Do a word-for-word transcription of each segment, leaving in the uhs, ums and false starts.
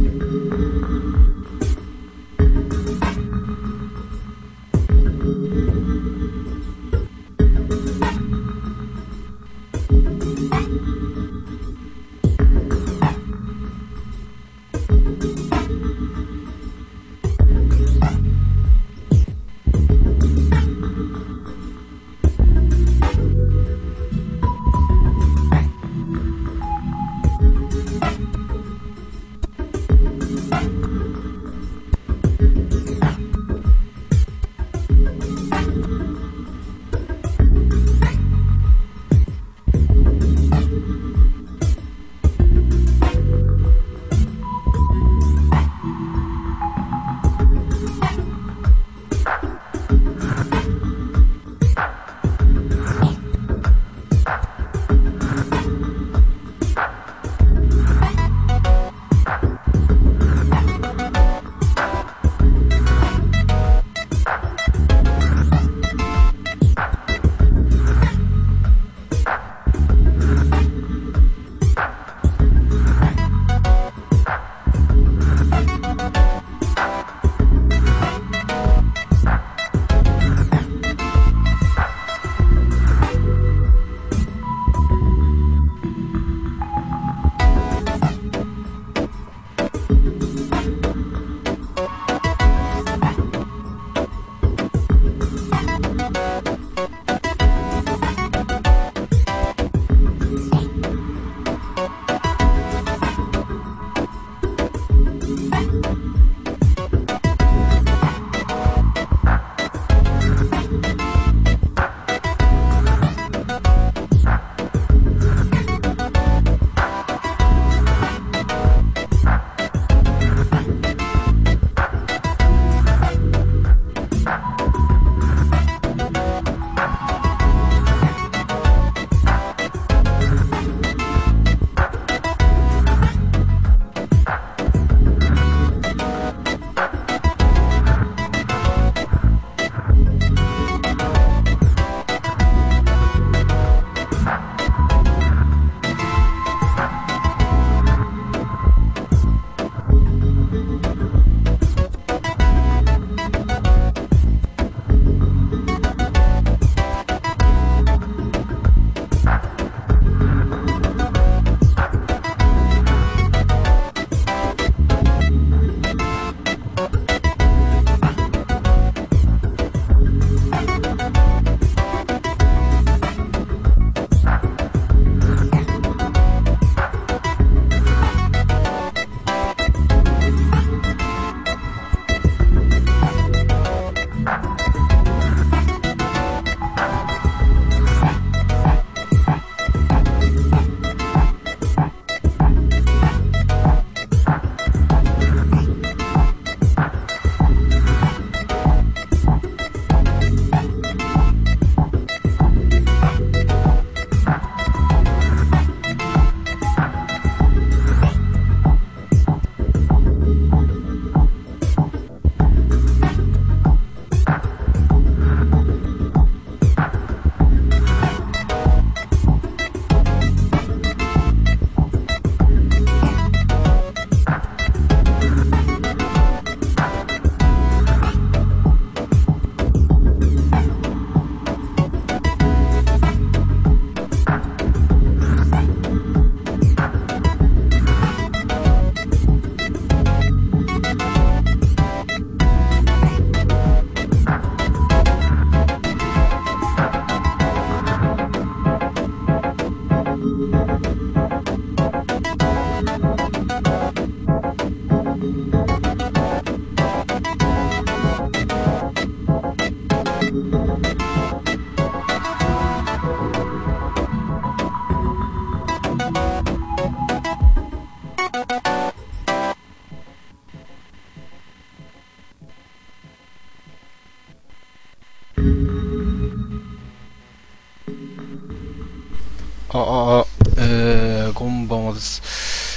ああ、えー、こんばんはです。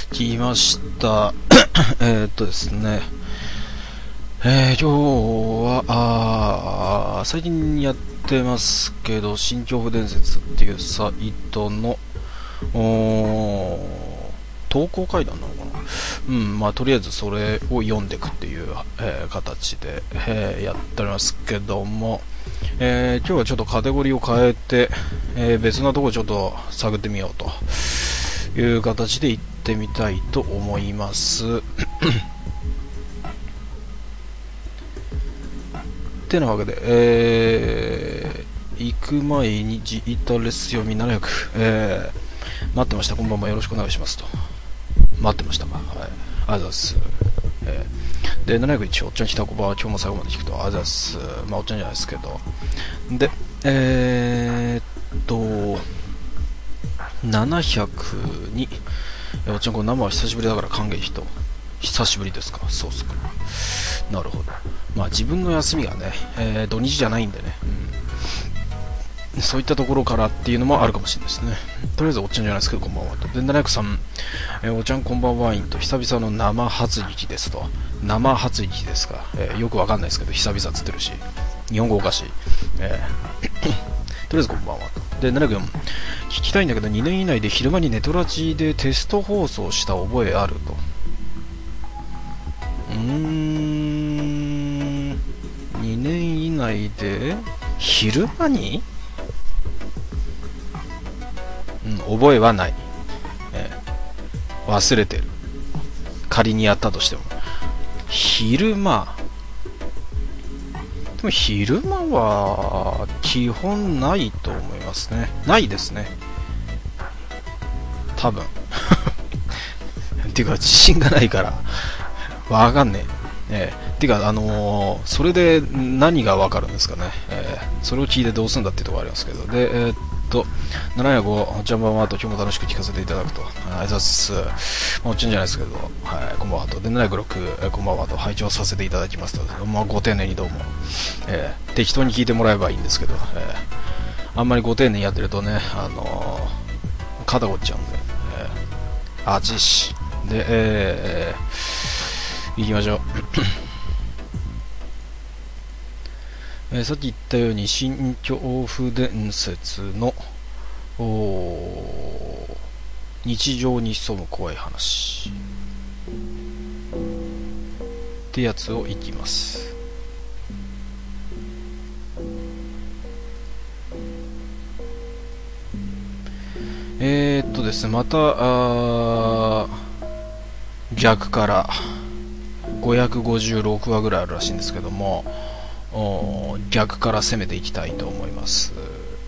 来ました。えーっとですね、えー、今日は、あ最近やってますけど、新恐怖伝説っていうサイトの、投稿会談なのかなうん、まあとりあえずそれを読んでいくっていう、えー、形で、えー、やっておりますけども、えー、今日はちょっとカテゴリーを変えて、えー、別なところちょっと探ってみようという形で行ってみたいと思いますてなわけで、えー、行く前にジータレス読みななひゃく、えー、待ってました、こんばんは、よろしくお願いしますと。待ってましたか、はい、ありがとうございます。えー、でななひゃくいち、おっちゃん来たこばは今日も最後まで聞くと、ありがとうございます。まあおっちゃんじゃないですけど、でえー、っとななひゃくに、おっちゃんこの生は久しぶりだから歓迎と。久しぶりですか、そうっすか、なるほど。まあ自分の休みがね、えー、土日じゃないんでね、うん、そういったところからっていうのもあるかもしれないですね。とりあえずおっちゃんじゃないですけど、こんばんはと。でななひゃくさん、えー、おっちゃんこんばんはインと、久々の生初日ですと。生初日ですか、えー、よくわかんないですけど久々っつってるし、日本語おかしい、えー、とりあえずこんばんはと。でななひゃくよん、聞きたいんだけどにねん以内で昼間にネトラジでテスト放送した覚えあると。うーん、にねん以内で昼間に、うん、覚えはない、えー、忘れてる、仮にやったとしても。昼間でも昼間は基本ないと思いますね。ないですね、多分っていうか自信がないからわかんねえ。えー、てか、あのー、それで何がわかるんですかね、えー、それを聞いてどうするんだっていうところありますけど、で、えー、っと、ななひゃくご、ジャンバーマート、今日も楽しく聞かせていただくと、ありがとうございます。もちろんじゃないですけど、はい、こんばんはと。で、ななひゃくろく、えー、こんばんはと、拝聴させていただきますと、まあ、ご丁寧にどうも、えー、適当に聞いてもらえばいいんですけど、えー、あんまりご丁寧にやってるとね、あのー、肩こっちゃうんで、えー、あちし。で、えー、行きましょう。えー、さっき言ったように新恐怖伝説の日常に潜む怖い話ってやつをいきます。えー、っとですね、またあ逆からごひゃくごじゅうろくわぐらいあるらしいんですけども、逆から攻めていきたいと思います。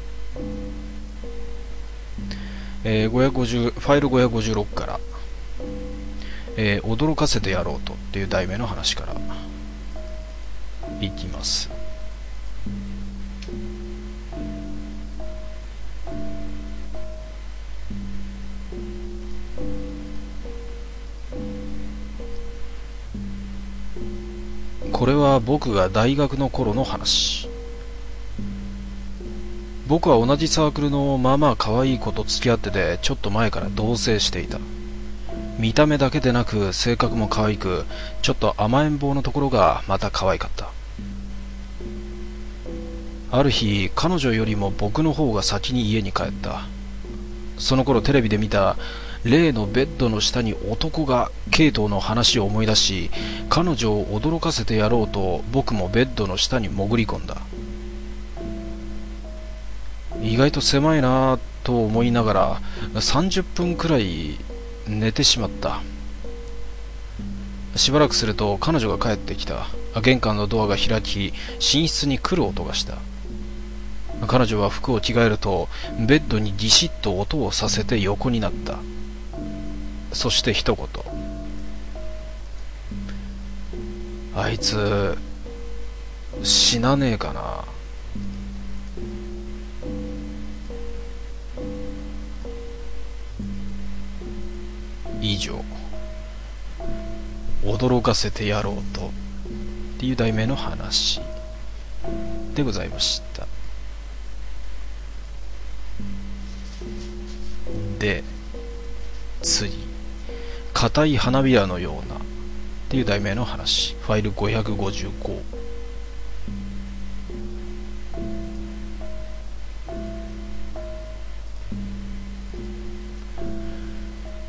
えー、ごひゃくごじゅうファイルごひゃくごじゅうろくから、えー、驚かせてやろうとっていう題名の話からいきます。これは僕が大学の頃の話。僕は同じサークルのまあまあ可愛い子と付き合ってて、ちょっと前から同棲していた。見た目だけでなく性格も可愛く、ちょっと甘えん坊のところがまた可愛かった。ある日、彼女よりも僕の方が先に家に帰った。その頃テレビで見た例のベッドの下に男が系統の話を思い出し、彼女を驚かせてやろうと僕もベッドの下に潜り込んだ。意外と狭いなぁと思いながらさんじゅっぷんくらい寝てしまった。しばらくすると彼女が帰ってきた。玄関のドアが開き、寝室に来る音がした。彼女は服を着替えるとベッドにギシッと音をさせて横になった。そして一言、あいつ死なねえかな。以上、驚かせてやろうとっていう題名の話でございました。で、次、硬い花びらのようなっていう題名の話、ファイルごひゃくごじゅうご。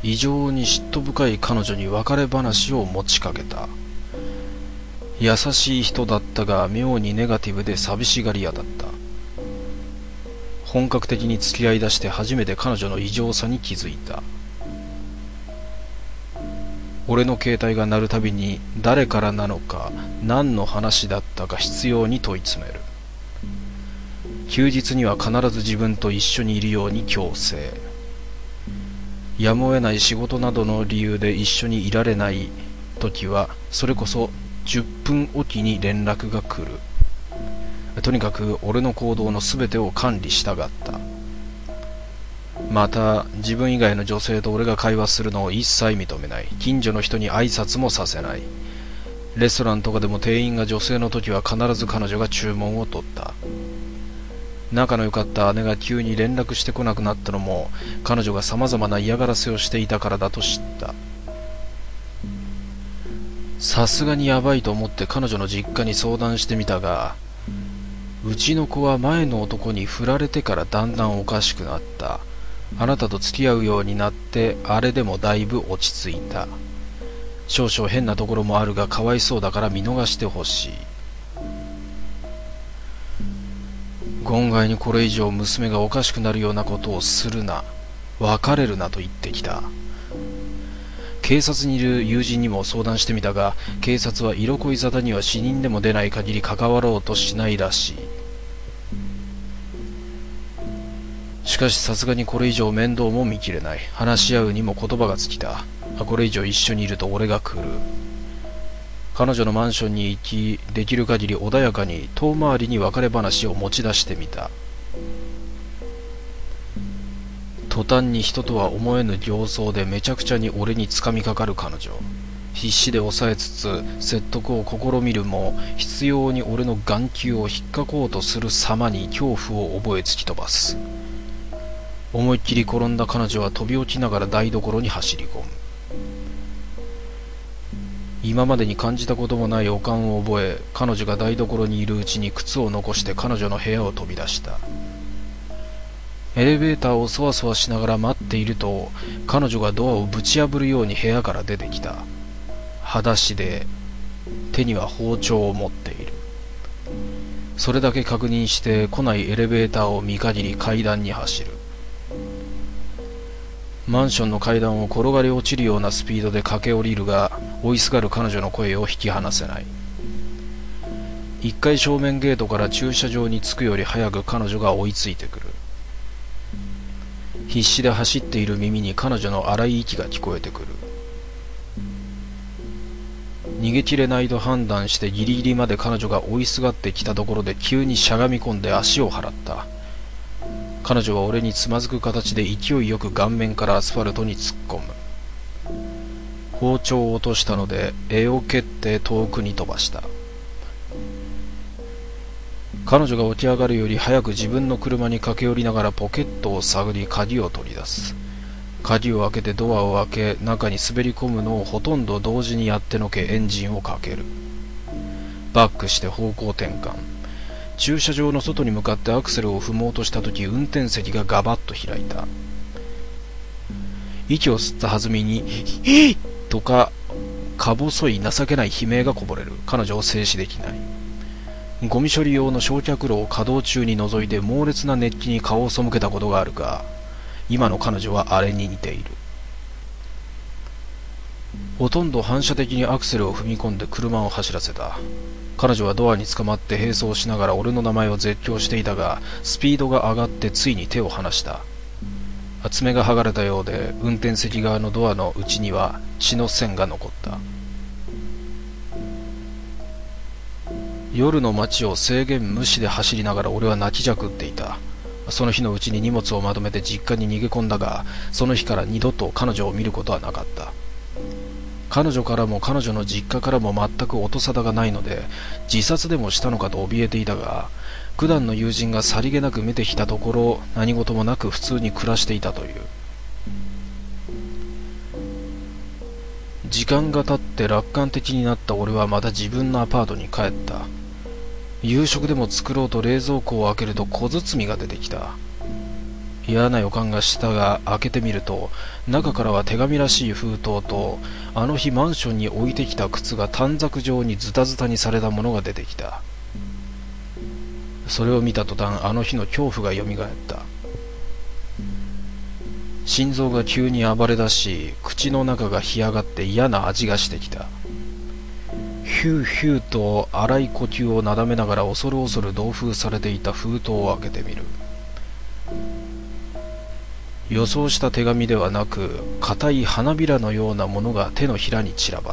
異常に嫉妬深い彼女に別れ話を持ちかけた。優しい人だったが妙にネガティブで寂しがり屋だった。本格的に付き合いだして初めて彼女の異常さに気づいた。俺の携帯が鳴るたびに誰からなのか何の話だったか執拗に問い詰める。休日には必ず自分と一緒にいるように強制。やむを得ない仕事などの理由で一緒にいられない時はそれこそじゅっぷんおきに連絡が来る。とにかく俺の行動のすべてを管理したがった。また自分以外の女性と俺が会話するのを一切認めない。近所の人に挨拶もさせない。レストランとかでも店員が女性の時は必ず彼女が注文を取った。仲の良かった姉が急に連絡してこなくなったのも彼女がさまざまな嫌がらせをしていたからだと知った。さすがにヤバいと思って彼女の実家に相談してみたが、うちの子は前の男に振られてからだんだんおかしくなった。あなたと付き合うようになってあれでもだいぶ落ち着いた。少々変なところもあるがかわいそうだから見逃してほしい。言外にこれ以上娘がおかしくなるようなことをするな、別れるなと言ってきた。警察にいる友人にも相談してみたが、警察は色恋沙汰には死人でも出ない限り関わろうとしないらしい。しかしさすがにこれ以上面倒も見きれない。話し合うにも言葉が尽きた。これ以上一緒にいると俺が来る。彼女のマンションに行き、できる限り穏やかに遠回りに別れ話を持ち出してみた。途端に人とは思えぬ形相でめちゃくちゃに俺につかみかかる彼女。必死で抑えつつ説得を試みるも執拗に俺の眼球を引っかこうとする様に恐怖を覚え突き飛ばす。思いっきり転んだ彼女は飛び起きながら台所に走り込む。今までに感じたこともない予感を覚え、彼女が台所にいるうちに靴を残して彼女の部屋を飛び出した。エレベーターをそわそわしながら待っていると、彼女がドアをぶち破るように部屋から出てきた。裸足で手には包丁を持っている。それだけ確認して来ないエレベーターを見限り階段に走る。マンションの階段を転がり落ちるようなスピードで駆け下りるが、追いすがる彼女の声を引き離せない。一階正面ゲートから駐車場に着くより早く彼女が追いついてくる。必死で走っている耳に彼女の荒い息が聞こえてくる。逃げ切れないと判断してギリギリまで彼女が追いすがってきたところで急にしゃがみ込んで足を払った。彼女は俺につまずく形で勢いよく顔面からアスファルトに突っ込む。包丁を落としたので柄を蹴って遠くに飛ばした。彼女が起き上がるより早く自分の車に駆け寄りながらポケットを探り鍵を取り出す。鍵を開けてドアを開け中に滑り込むのをほとんど同時にやってのけエンジンをかける。バックして方向転換。駐車場の外に向かってアクセルを踏もうとした時、運転席がガバッと開いた。息を吸った弾みに「ヒッ!」とかか細い情けない悲鳴がこぼれる。彼女を制止できない。ゴミ処理用の焼却炉を稼働中に覗いて猛烈な熱気に顔を背けたことがあるが、今の彼女はあれに似ている。ほとんど反射的にアクセルを踏み込んで車を走らせた。彼女はドアに捕まって並走しながら俺の名前を絶叫していたが、スピードが上がってついに手を離した。爪が剥がれたようで運転席側のドアの内には血の線が残った。夜の街を制限無視で走りながら俺は泣きじゃくっていた。その日のうちに荷物をまとめて実家に逃げ込んだが、その日から二度と彼女を見ることはなかった。彼女からも彼女の実家からも全く音沙汰がないので、自殺でもしたのかと怯えていたが、普段の友人がさりげなく見てきたところ、何事もなく普通に暮らしていたという。時間が経って楽観的になった俺はまた自分のアパートに帰った。夕食でも作ろうと冷蔵庫を開けると小包が出てきた。 嫌な予感がしたが、開けてみると中からは手紙らしい封筒と、あの日マンションに置いてきた靴が短冊状にズタズタにされたものが出てきた。それを見た途端、あの日の恐怖がよみがえった。心臓が急に暴れ出し、口の中が干上がって嫌な味がしてきた。ヒューヒューと荒い呼吸をなだめながら恐る恐る同封されていた封筒を開けてみる。予想した手紙ではなく、硬い花びらのようなものが手のひらに散らばった。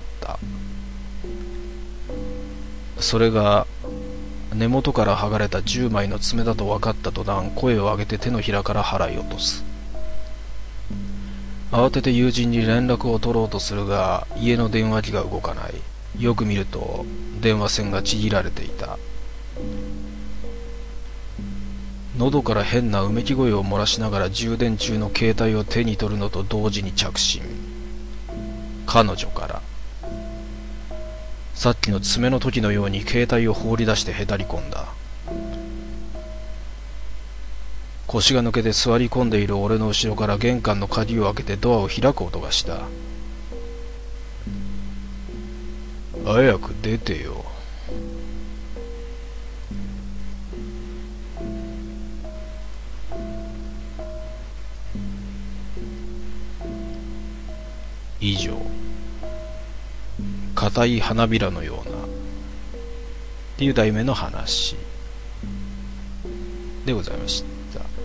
それが根元から剥がれたじゅうまいの爪だと分かった途端、声を上げて手のひらから払い落とす。慌てて友人に連絡を取ろうとするが、家の電話機が動かない。よく見ると電話線がちぎられていた。喉から変なうめき声を漏らしながら充電中の携帯を手に取るのと同時に着信。彼女から。さっきの爪の時のように携帯を放り出してへたり込んだ。腰が抜けて座り込んでいる俺の後ろから玄関の鍵を開けてドアを開く音がした。早く出てよ。以上、硬い花びらのようなっていう題名の話でございました。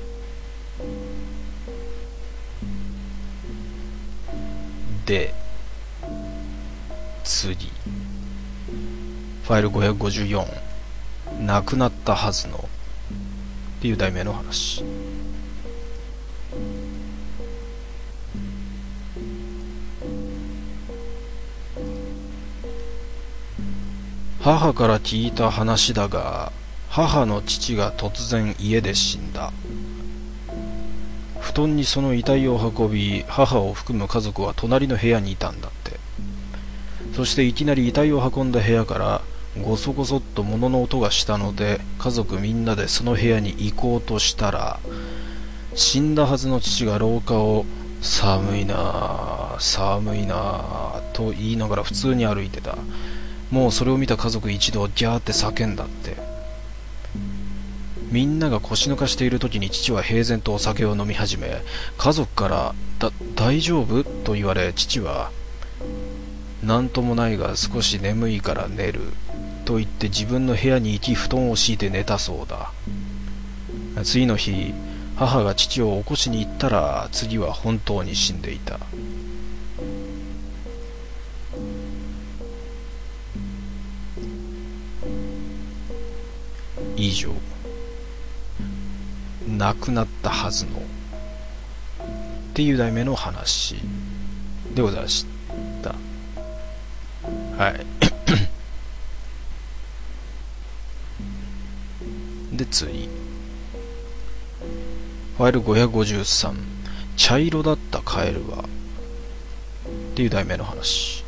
で、次、ファイルごひゃくごじゅうよん、なくなったはずのっていう題名の話。母から聞いた話だが、母の父が突然家で死んだ。布団にその遺体を運び、母を含む家族は隣の部屋にいたんだって。そしていきなり遺体を運んだ部屋からゴソゴソっと物の音がしたので、家族みんなでその部屋に行こうとしたら、死んだはずの父が廊下を寒いなあ寒いなあと言いながら普通に歩いてた。もうそれを見た家族一同ギャーって叫んだって。みんなが腰抜かしている時に父は平然とお酒を飲み始め、家族からだ大丈夫と言われ、父はなんともないが少し眠いから寝ると言って自分の部屋に行き布団を敷いて寝たそうだ。次の日、母が父を起こしに行ったら、次は本当に死んでいた。以上、亡くなったはずのっていう題名の話でございました。はいで、次、ファイルごひゃくごじゅうさん、茶色だったカエルはっていう題名の話。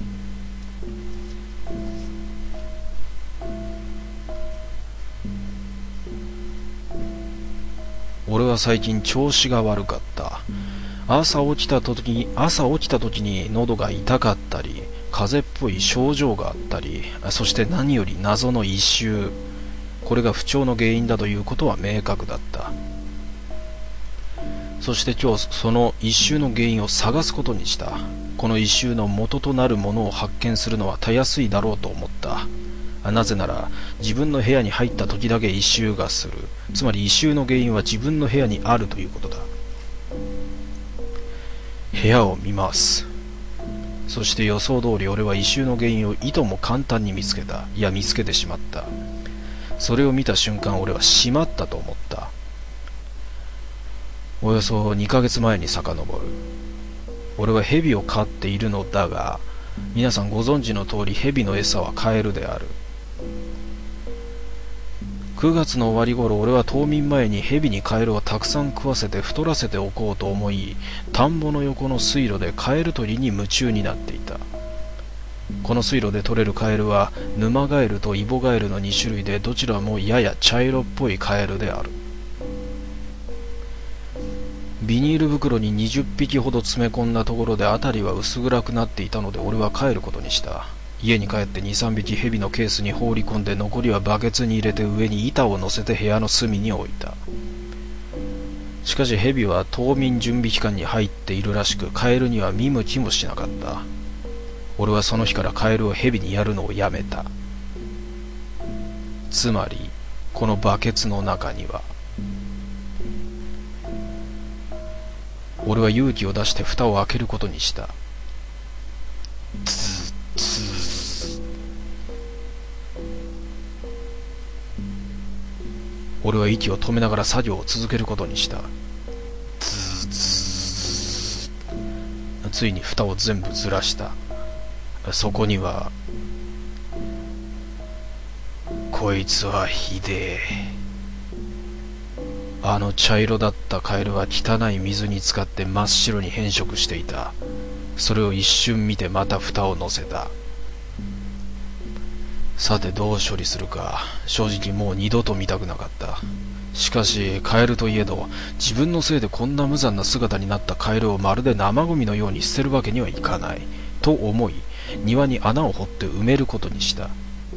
俺は最近調子が悪かった。朝起きた時に朝起きた時に喉が痛かったり、風邪っぽい症状があったり、そして何より謎の異臭、これが不調の原因だということは明確だった。そして今日その異臭の原因を探すことにした。この異臭の元となるものを発見するのはたやすいだろうと思った。なぜなら自分の部屋に入った時だけ異臭がする。つまり異臭の原因は自分の部屋にあるということだ。部屋を見ます。そして予想通り俺は異臭の原因をいとも簡単に見つけた。いや、見つけてしまった。それを見た瞬間、俺はしまったと思った。およそにかげつまえに遡る。俺は蛇を飼っているのだが、皆さんご存知の通り蛇の餌はカエルである。くがつの終わり頃、俺は冬眠前に蛇にカエルをたくさん食わせて太らせておこうと思い、田んぼの横の水路でカエル取りに夢中になっていた。この水路で取れるカエルは沼ガエルとイボガエルのに種類で、どちらもやや茶色っぽいカエルである。 ビニール袋ににじゅっぴきほど詰め込んだところで辺りは薄暗くなっていたので、俺は帰ることにした。家に帰ってにさんびき蛇のケースに放り込んで、残りはバケツに入れて上に板を乗せて部屋の隅に置いた。しかし蛇は冬眠準備期間に入っているらしく、カエルには見向きもしなかった。俺はその日からカエルを蛇にやるのをやめた。つまりこのバケツの中には、俺は勇気を出して蓋を開けることにした。ツーツー。俺は息を止めながら作業を続けることにした。ツーツー。ついに蓋を全部ずらした。そこには、こいつはひでえ。あの茶色だったカエルは汚い水に浸かって真っ白に変色していた。それを一瞬見てまた蓋を乗せた。さてどう処理するか、正直もう二度と見たくなかった。しかしカエルといえど、自分のせいでこんな無残な姿になったカエルをまるで生ゴミのように捨てるわけにはいかないと思い、庭に穴を掘って埋めることにした。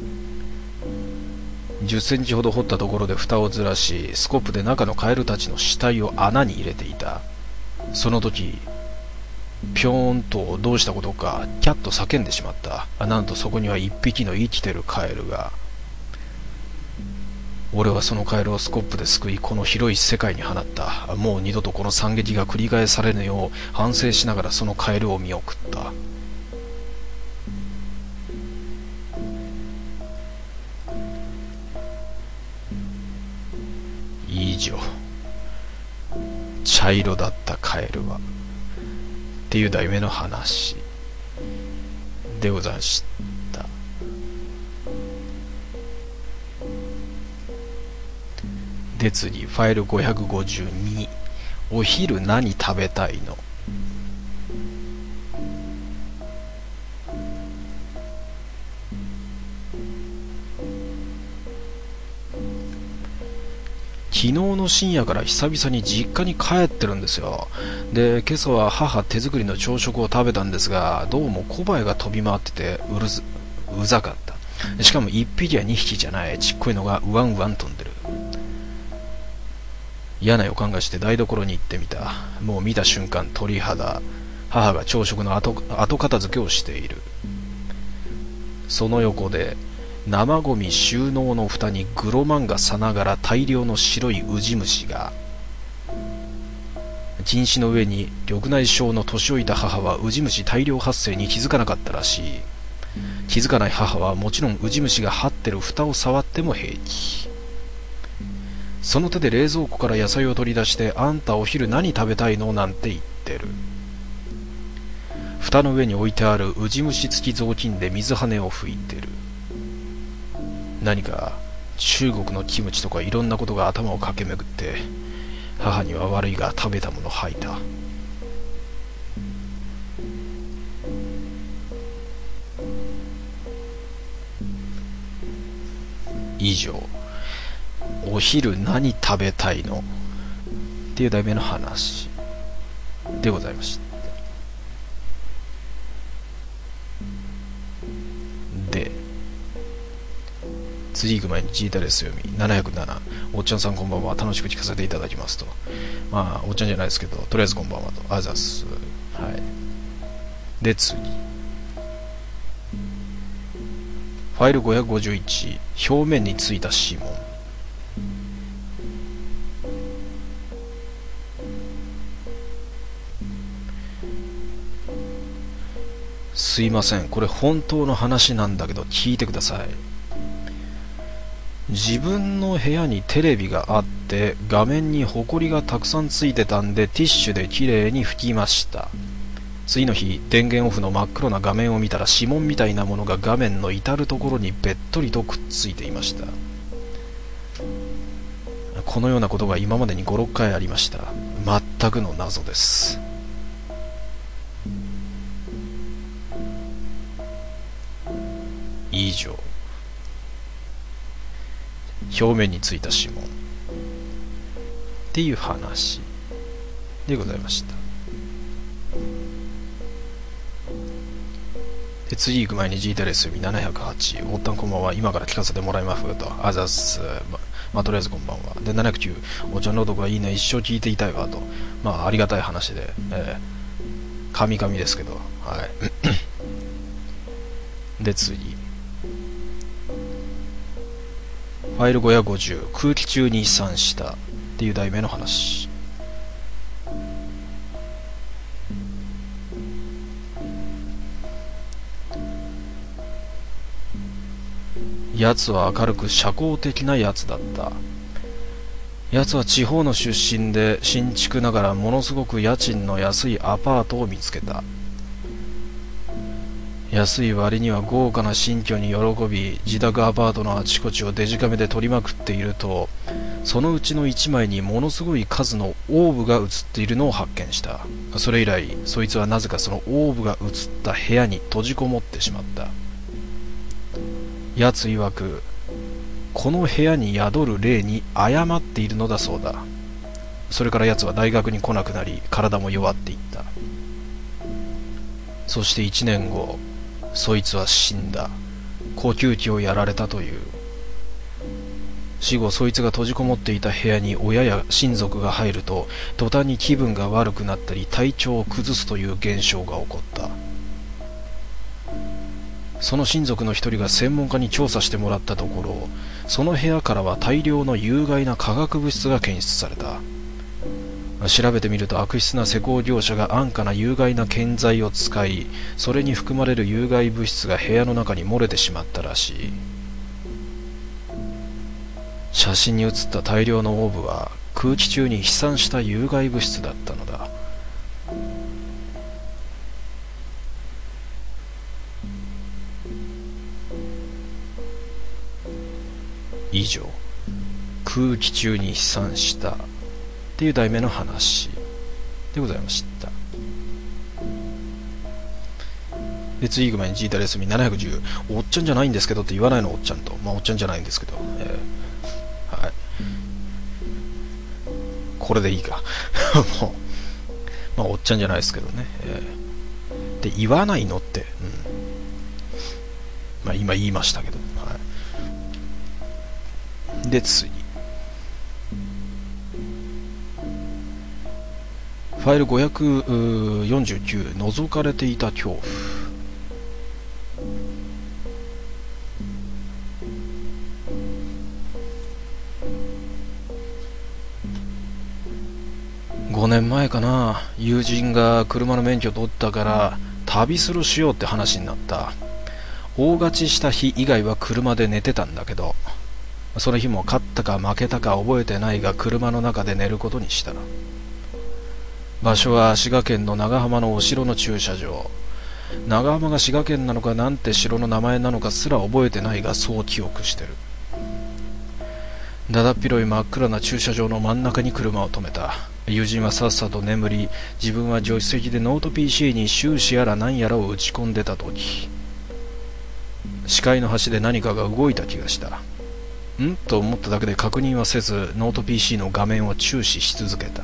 じゅっセンチほど掘ったところで蓋をずらし、スコップで中のカエルたちの死体を穴に入れていた。その時、ぴょーんとどうしたことかキャッと叫んでしまった。なんとそこには一匹の生きてるカエルが。俺はそのカエルをスコップですくい、この広い世界に放った。もう二度とこの惨劇が繰り返されぬよう反省しながらそのカエルを見送った。以上、茶色だったカエルはっていう題名の話でございました。で次、ファイルごひゃくごじゅうに、お昼何食べたいの。昨日の深夜から久々に実家に帰ってるんですよ。で、今朝は母手作りの朝食を食べたんですが、どうも小バエが飛び回っててうるずうざかった。しかもいっぴきやにひきじゃない、ちっこいのがうわんうわん飛んでる。嫌な予感がして台所に行ってみた。もう見た瞬間鳥肌。母が朝食の後、後片付けをしている。その横で生ゴミ収納の蓋にグロマンがさながら大量の白いウジ虫が。禁止の上に緑内障の年老いた母はウジ虫大量発生に気づかなかったらしい。気づかない母はもちろんウジ虫が張ってる蓋を触っても平気。その手で冷蔵庫から野菜を取り出して、あんたお昼何食べたいのなんて言ってる。蓋の上に置いてあるウジ虫付き雑巾で水跳ねを拭いてる。何か中国のキムチとかいろんなことが頭を駆け巡って、母には悪いが食べたもの吐いた。以上、お昼何食べたいのっていう題名の話でございました。で、次行く前にジータレス読みななひゃくなな、おっちゃんさんこんばんは、楽しく聞かせていただきますと。まあおっちゃんじゃないですけど、とりあえずこんばんはと、あざす。はい。で次、ファイルごひゃくごじゅういち、表面についた指紋。すいません、これ本当の話なんだけど聞いてください。自分の部屋にテレビがあって、画面にホコリがたくさんついてたんでティッシュできれいに拭きました。次の日、電源オフの真っ黒な画面を見たら指紋みたいなものが画面の至るところにべっとりとくっついていました。このようなことが今までにご、ろっかいありました。全くの謎です。以上、表面についた指紋っていう話でございました。で次行く前に G テレスななひゃくはち、おったんこんばんは、今から聞かせてもらいまふと、あざっす、ま、まあ、とりあえずこんばんは。でななひゃくきゅう、お茶のどがいいね、一生聞いていたいわと、まあありがたい話で、えー、神々ですけど、はいで次ファイルごひゃくごじゅう、空気中に飛散したっていう題名の話。奴は明るく社交的な奴だった。奴は地方の出身で新築ながらものすごく家賃の安いアパートを見つけた。安い割には豪華な新居に喜び、自宅アパートのあちこちをデジカメで撮りまくっていると、そのうちの一枚にものすごい数のオーブが映っているのを発見した。それ以来、そいつはなぜかそのオーブが映った部屋に閉じこもってしまった。奴曰く、この部屋に宿る霊に謝っているのだそうだ。それから奴は大学に来なくなり、体も弱っていった。そして一年後、そいつは死んだ。呼吸器をやられたという。死後そいつが閉じこもっていた部屋に親や親族が入ると、途端に気分が悪くなったり体調を崩すという現象が起こった。その親族の一人が専門家に調査してもらったところ、その部屋からは大量の有害な化学物質が検出された。調べてみると悪質な施工業者が安価な有害な建材を使い、それに含まれる有害物質が部屋の中に漏れてしまったらしい。写真に写った大量のオーブは空気中に飛散した有害物質だったのだ。以上、空気中に飛散したっていう題名の話でございました。で次行く前にジータレスミななひゃくじゅう、おっちゃんじゃないんですけどって言わないのおっちゃんと、まあおっちゃんじゃないんですけど、えー、はい、これでいいかもうまあおっちゃんじゃないですけどね、えー、で言わないのって、うん、まあ今言いましたけど、はい、で次ファイルごひゃくよんじゅうきゅう、覗かれていた恐怖。ごねんまえかな、友人が車の免許取ったから旅するしようって話になった。大勝ちした日以外は車で寝てたんだけど、その日も勝ったか負けたか覚えてないが車の中で寝ることにした。場所は滋賀県の長浜のお城の駐車場。長浜が滋賀県なのかなんて城の名前なのかすら覚えてないがそう記憶してる。だだっ広い真っ暗な駐車場の真ん中に車を止めた。友人はさっさと眠り、自分は助手席でノート ピーシー に収支やら何やらを打ち込んでた時、視界の端で何かが動いた気がした。んと思っただけで確認はせず、ノート ピーシー の画面を注視し続けた。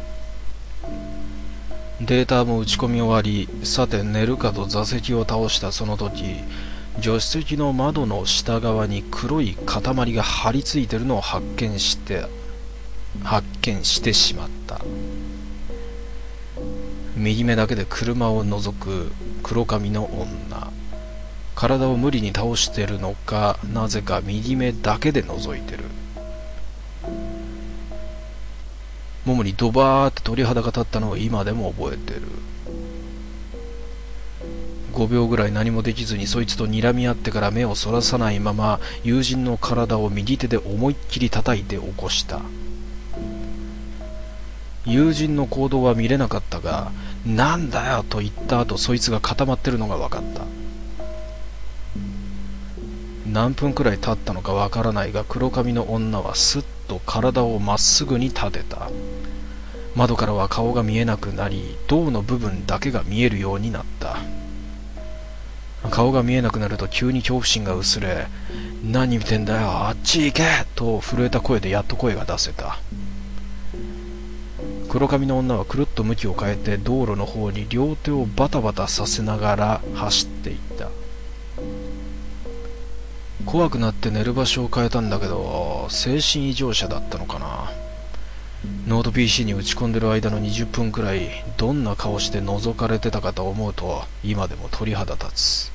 データも打ち込み終わり、さて寝るかと座席を倒したその時、助手席の窓の下側に黒い塊が張り付いてるのを発見して発見してしまった。右目だけで車を覗く黒髪の女。体を無理に倒してるのか、なぜか右目だけで覗いてる。ももにドバーって鳥肌が立ったのを今でも覚えてる。ごびょうぐらい何もできずにそいつと睨み合ってから目をそらさないまま、友人の体を右手で思いっきり叩いて起こした。友人の行動は見れなかったが、なんだよと言った後、そいつが固まってるのが分かった。何分くらい経ったのかわからないが、黒髪の女はすっと体をまっすぐに立てた。窓からは顔が見えなくなり、胴の部分だけが見えるようになった。顔が見えなくなると急に恐怖心が薄れ、何見てんだよ、あっち行けと震えた声でやっと声が出せた。 黒髪の女はくるっと向きを変えて道路の方に両手をバタバタさせながら走っていった。怖くなって寝る場所を変えたんだけど、精神異常者だったのかな。ノート ピーシー に打ち込んでる間のにじゅっぷんくらい、どんな顔して覗かれてたかと思うと今でも鳥肌立つ。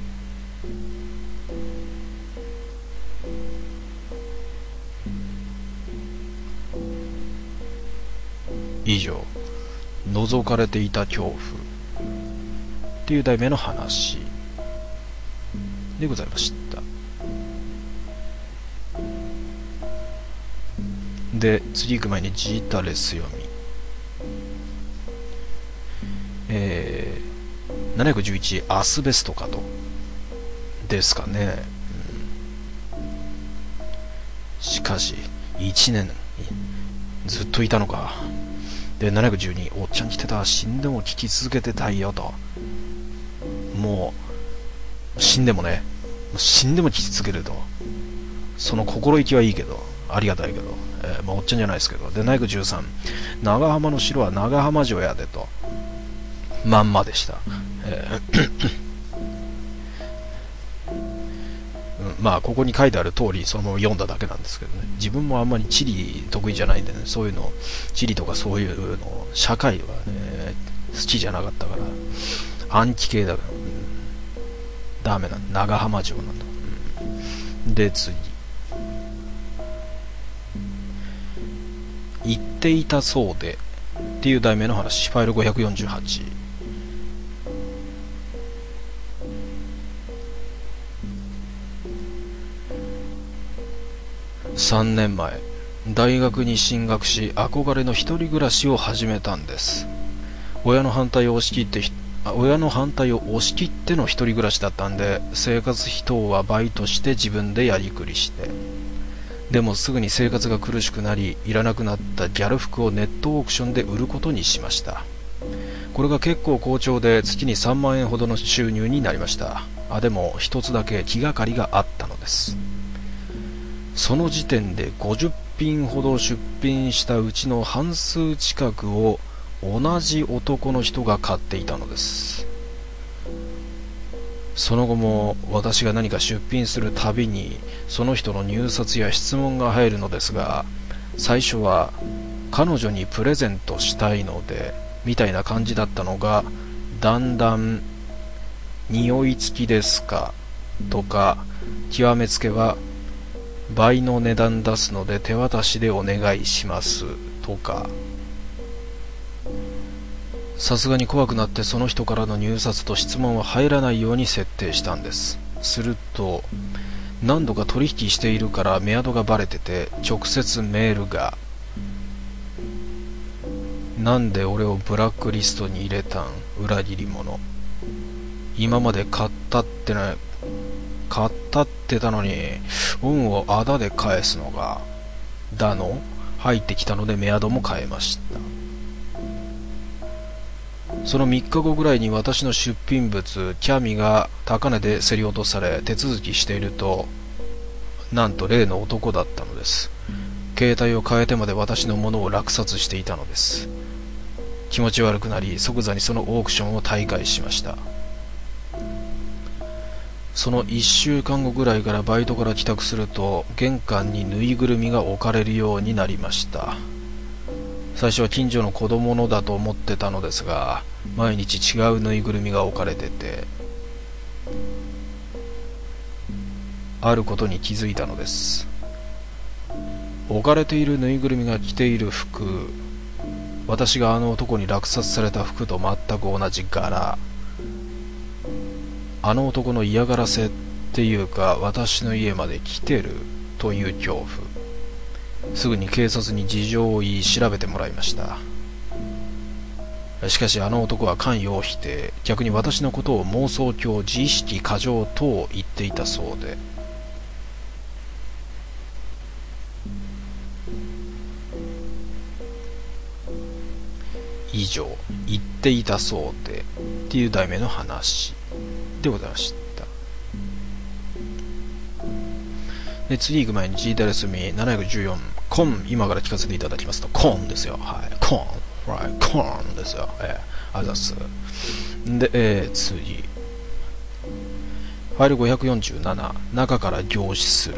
以上、覗かれていた恐怖っていう題名の話でございました。で、次行く前にジータレス読み。えー、ななひゃくじゅういちアスベストかとですかね、うん、しかしいちねんずっといたのか。で、ななひゃくじゅうにおっちゃん来てた、死んでも聞き続けてたいよと。もう死んでもね、死んでも聞き続けると。その心意気はいいけど、ありがたいけど、えーまあ、おっちゃんじゃないですけど。で、ななひゃくじゅうさん長浜の城は長浜城やでと。まんまでした。えーうん、まあここに書いてある通りそのまま読んだだけなんですけどね。自分もあんまり地理得意じゃないんでね、そういうの地理とかそういうの社会はね好きじゃなかったから、暗記系だから、うん、ダメな長浜城なんだ、うん、で次言っていたそうでっていう題名の話、ファイルごひゃくよんじゅうはち。さんねんまえ、大学に進学し憧れの一人暮らしを始めたんです。親の反対を押し切って親の反対を押し切っての一人暮らしだったんで、生活費等はバイトして自分でやりくりして、でもすぐに生活が苦しくなり、いらなくなったギャル服をネットオークションで売ることにしました。これが結構好調で月にさんまんえんほどの収入になりました。あ、でも一つだけ気がかりがあったのです。その時点でごじゅっぴんほど出品したうちの半数近くを同じ男の人が買っていたのです。その後も私が何か出品するたびにその人の入札や質問が入るのですが、最初は彼女にプレゼントしたいのでみたいな感じだったのが、だんだん匂い付きですかとか、極めつけは倍の値段出すので手渡しでお願いしますとか、さすがに怖くなってその人からの入札と質問は入らないように設定したんです。すると何度か取引しているからメアドがバレてて、直接メールが、なんで俺をブラックリストに入れたん、裏切り者、今まで買ったってない買ったってたのに運をあだで返すのがだの入ってきたのでメアドも変えました。そのみっかごぐらいに私の出品物キャミが高値で競り落とされ手続きしていると、なんと例の男だったのです。携帯を変えてまで私のものを落札していたのです。気持ち悪くなり即座にそのオークションを退会しました。そのいっしゅうかんごぐらいからバイトから帰宅すると玄関にぬいぐるみが置かれるようになりました。最初は近所の子供のだと思ってたのですが、毎日違うぬいぐるみが置かれてて、あることに気づいたのです。置かれているぬいぐるみが着ている服、私があの男に落札された服と全く同じ柄、あの男の嫌がらせっていうか私の家まで来てるという恐怖。すぐに警察に事情を言い調べてもらいました。しかしあの男は関与を否定、逆に私のことを妄想狂、自意識過剰と言っていたそうで、以上、言っていたそうでっていう題名の話でございました。で次行く前に ジー ダレスミななひゃくじゅうよんコン、今から聞かせていただきますとコンですよ。はい、コンフライコーンですよ。えー、あざす。で、えー、次。ファイルごひゃくよんじゅうなな、中から凝視する。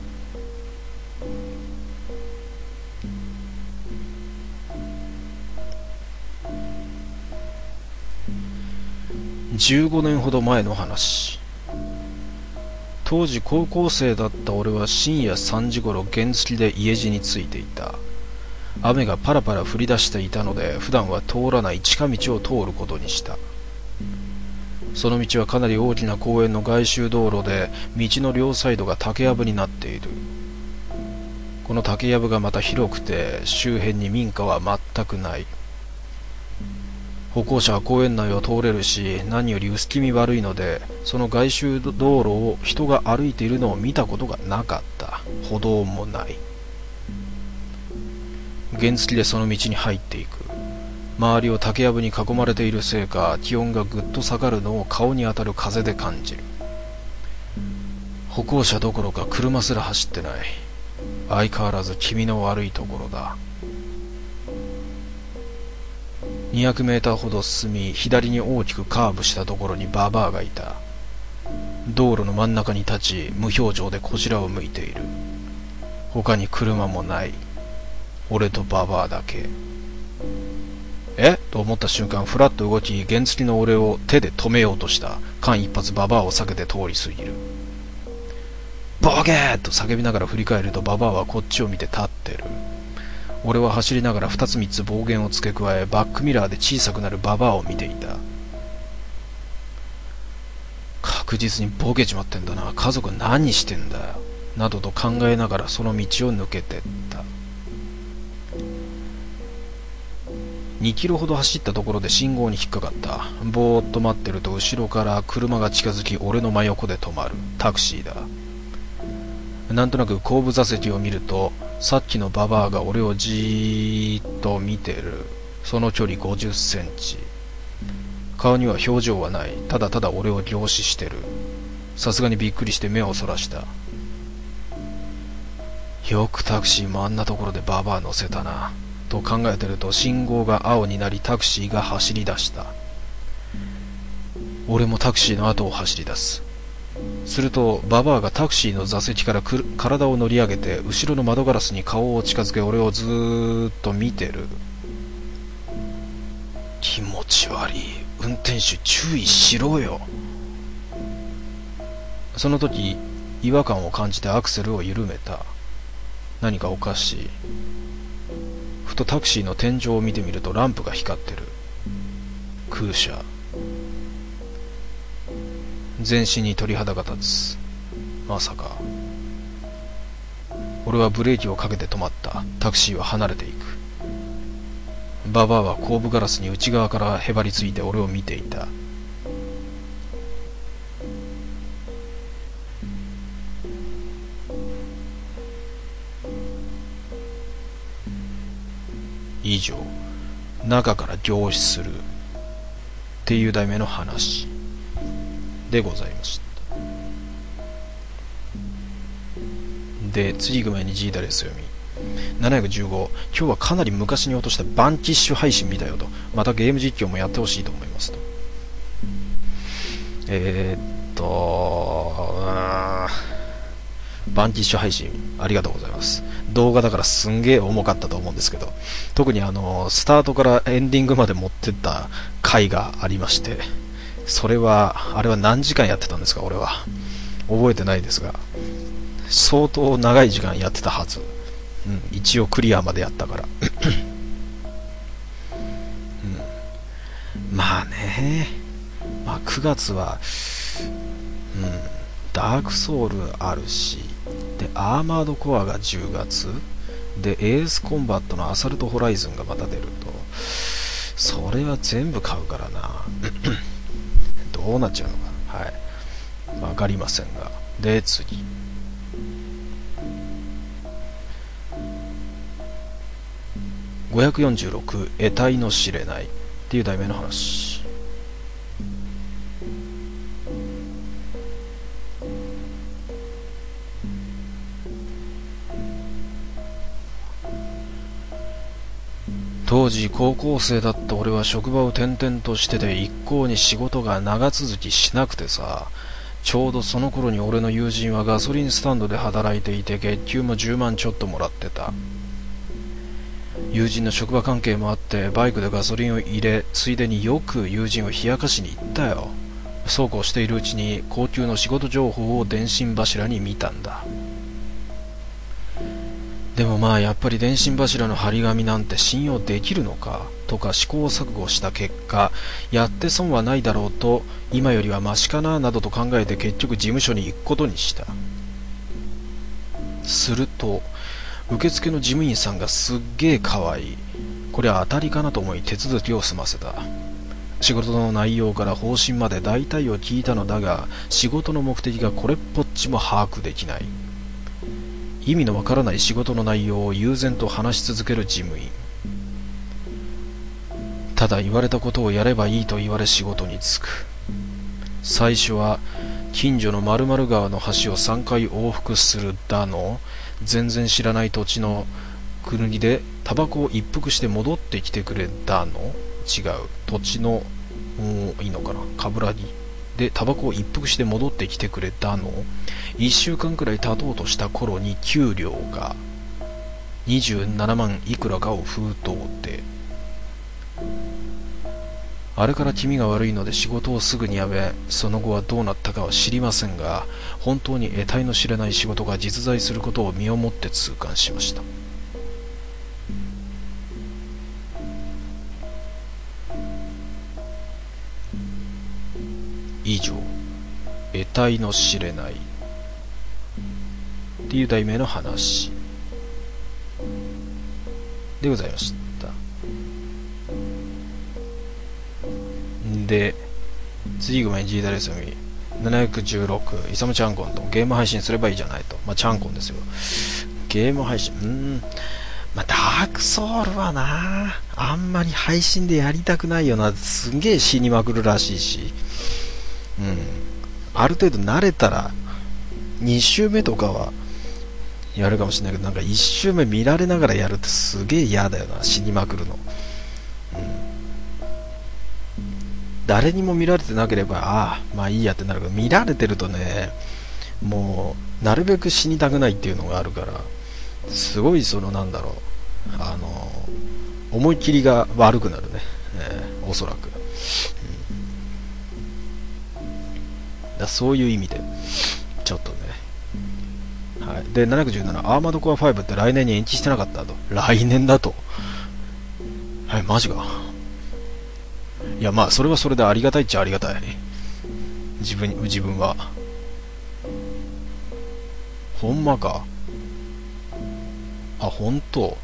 じゅうごねんほど前の話。当時高校生だった俺は深夜さんじ頃原付で家路についていた。雨がパラパラ降り出していたので普段は通らない近道を通ることにした。その道はかなり大きな公園の外周道路で道の両サイドが竹やぶになっている。この竹やぶがまた広くて周辺に民家は全くない。歩行者は公園内を通れるし、何より薄気味悪いのでその外周道路を人が歩いているのを見たことがなかった。歩道もない。原付でその道に入っていく。周りを竹やぶに囲まれているせいか気温がぐっと下がるのを顔に当たる風で感じる。歩行者どころか車すら走ってない。相変わらず気味の悪いところだ。にひゃくメーターほど進み、左に大きくカーブしたところにババアがいた。道路の真ん中に立ち、無表情でこちらを向いている。他に車もない。俺とババアだけ。えと思った瞬間、ふらっと動き、原付の俺を手で止めようとした。間一髪ババアを避けて通り過ぎる。ボケーと叫びながら振り返るとババアはこっちを見て立ってる。俺は走りながら二つ三つ暴言を付け加え、バックミラーで小さくなるババアを見ていた。確実にボケちまってんだな。家族何してんだよ。などと考えながらその道を抜けてった。にキロほど走ったところで信号に引っかかった。ぼーっと待ってると後ろから車が近づき俺の真横で止まる。タクシーだ。なんとなく後部座席を見るとさっきのババアが俺をじーっと見てる。その距離ごじゅっセンチ。顔には表情はない。ただただ俺を凝視してる。さすがにびっくりして目をそらした。よくタクシーもあんなところでババア乗せたなと考えてると信号が青になりタクシーが走り出した。俺もタクシーの後を走り出す。するとババアがタクシーの座席からくる体を乗り上げて後ろの窓ガラスに顔を近づけ俺をずーっと見てる。気持ち悪い。運転手注意しろよ。その時違和感を感じてアクセルを緩めた。何かおかしい。ふとタクシーの天井を見てみるとランプが光ってる。空車。全身に鳥肌が立つ。まさか。俺はブレーキをかけて止まった。タクシーは離れていく。ババアは後部ガラスに内側からへばりついて俺を見ていた。以上、中から凝視するっていう題名の話でございました。で、次行く前に G ダレス読みななひゃくじゅうご、今日はかなり昔に落としたバンキッシュ配信見たよと。またゲーム実況もやってほしいと思いますと。えーっとバンキッシュ配信ありがとうございます。動画だからすんげえ重かったと思うんですけど、特にあのスタートからエンディングまで持ってった回がありまして、それはあれは何時間やってたんですか。俺は覚えてないですが相当長い時間やってたはず。うん、一応クリアまでやったから、うん、まあね、まあ、くがつは、うん、ダークソウルあるし、でアーマードコアがじゅうがつでエースコンバットのアサルトホライズンがまた出ると、それは全部買うからなどうなっちゃうのか、はい、わかりませんが。で次、ごひゃくよんじゅうろく、得体の知れないっていう題名の話。 当時高校生だった俺は職場を転々としてて一向に仕事が長続きしなくてさ、ちょうどその頃に俺の友人はガソリンスタンドで働いていて月給もじゅうまんちょっともらってた。友人の職場関係もあってバイクでガソリンを入れ、ついでによく友人を冷やかしに行ったよ。そうこうしているうちに高級の仕事情報を電信柱に見たんだ。でもまあやっぱり電信柱の張り紙なんて信用できるのかとか試行錯誤した結果、やって損はないだろうと、今よりはマシかななどと考えて結局事務所に行くことにした。すると受付の事務員さんがすっげえ可愛い。これは当たりかなと思い手続きを済ませた。仕事の内容から方針まで大体を聞いたのだが、仕事の目的がこれっぽっちも把握できない。意味のわからない仕事の内容を悠然と話し続ける事務員。ただ言われたことをやればいいと言われ仕事に就く。最初は近所の〇〇川の橋をさんかい往復するだの、全然知らない土地の国でタバコを一服して戻ってきてくれだの、違う土地のいいのかな、冠城でタバコを一服して戻ってきてくれたの、いっしゅうかんくらい経とうとした頃に給料がにじゅうななまんいくらかを封筒で、あれから気味が悪いので仕事をすぐに辞め、その後はどうなったかは知りませんが、本当に得体の知れない仕事が実在することを身をもって痛感しました。以上、得体の知れないっていう題名の話でございました。で、次ごめん G ダレスミななひゃくじゅうろくイサムちゃんこんとゲーム配信すればいいじゃないと。まあちゃんこんですよ。ゲーム配信、うーんまあダークソウルはな、あんまり配信でやりたくないよな。すんげえ死にまくるらしいし、うん、ある程度慣れたらに周目とかはやるかもしれないけど、なんかいち周目見られながらやるってすげえ嫌だよな、死にまくるの。うん、誰にも見られてなければああまあいいやってなるけど、見られてるとね、もうなるべく死にたくないっていうのがあるから、すごいそのなんだろう、あの思い切りが悪くなるね、えー、おそらく、うん、だそういう意味でちょっとね、はい、でななひゃくじゅうななアーマードコアファイブって来年に延期してなかったと。来年だと、はい、マジか。いやまあそれはそれでありがたいっちゃありがたい。自分自分はほんまか。あ、ほんと。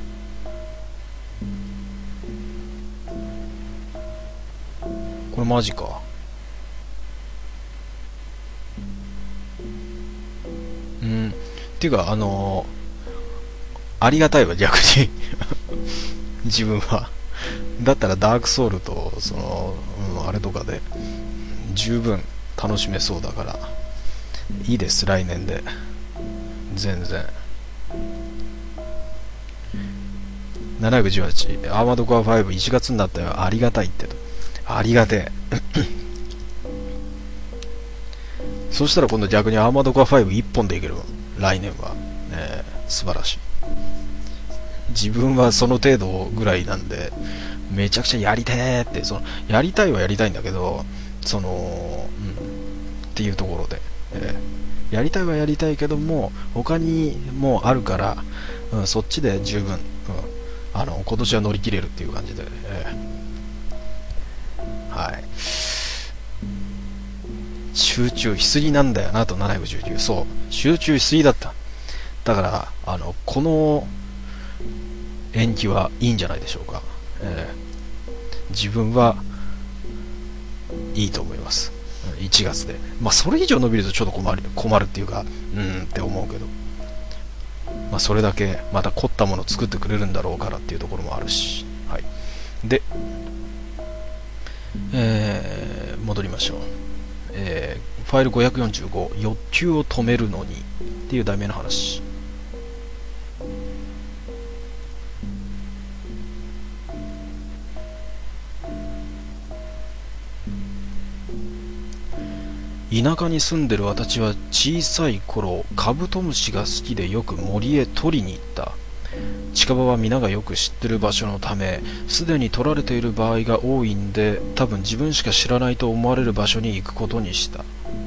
これマジか。うんっていうかあのー、ありがたいわ逆に自分はだったらダークソウルとその、うん、あれとかで十分楽しめそうだからいいです、来年で全然。ななひゃくじゅうはちアーマードコアファイブいちがつになったよ、ありがたいってと。ありがてえそしたら今度逆にアーマードコアファイブいっぽんでいけるわ来年は、ね、素晴らしい。自分はその程度ぐらいなんでめちゃくちゃやりてーって、そのやりたいはやりたいんだけど、その、うん、っていうところで、えー、やりたいはやりたいけども他にもあるから、うん、そっちで十分、うん、あの今年は乗り切れるっていう感じで、えー、はい。集中しすぎなんだよなと。ななひゃくじゅうきゅう、そう集中しすぎだった。だからあのこの延期はいいんじゃないでしょうか。えー、自分はいいと思います。いちがつで、まあそれ以上伸びるとちょっと困る困るっていうか、うんって思うけど、まあそれだけまた凝ったものを作ってくれるんだろうからっていうところもあるし、はい。で、えー、戻りましょう。えー、ファイルごひゃくよんじゅうご欲求を止めるのにっていう題名の話。 田舎に住んでる私は小さい頃、カブトムシが好きでよく森へ取りに行った。近場は皆がよく知ってる場所のため、すでに取られている場合が多いんで、多分自分しか知らないと思われる場所に行くことにした。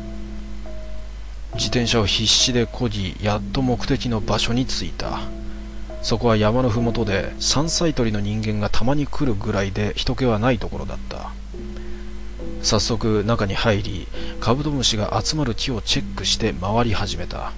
自転車を必死で漕ぎ、やっと目的の場所に着いた。そこは山のふもとで、山菜採りの人間がたまに来るぐらいで人気はないところだった。早速中に入り、カブトムシが集まる木をチェックして回り始めた。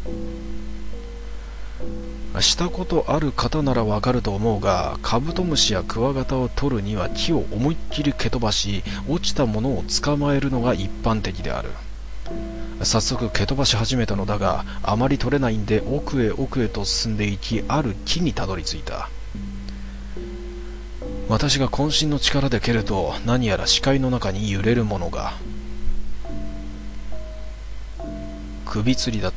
したことある方ならわかると思うが、カブトムシやクワガタを取るには木を思いっきり蹴飛ばし、落ちたものを捕まえるのが一般的である。早速蹴飛ばし始めたのだが、あまり取れないんで奥へ奥へと進んでいき、ある木にたどり着いた。私が渾身の力で蹴ると、何やら視界の中に揺れるものが。首吊りだった。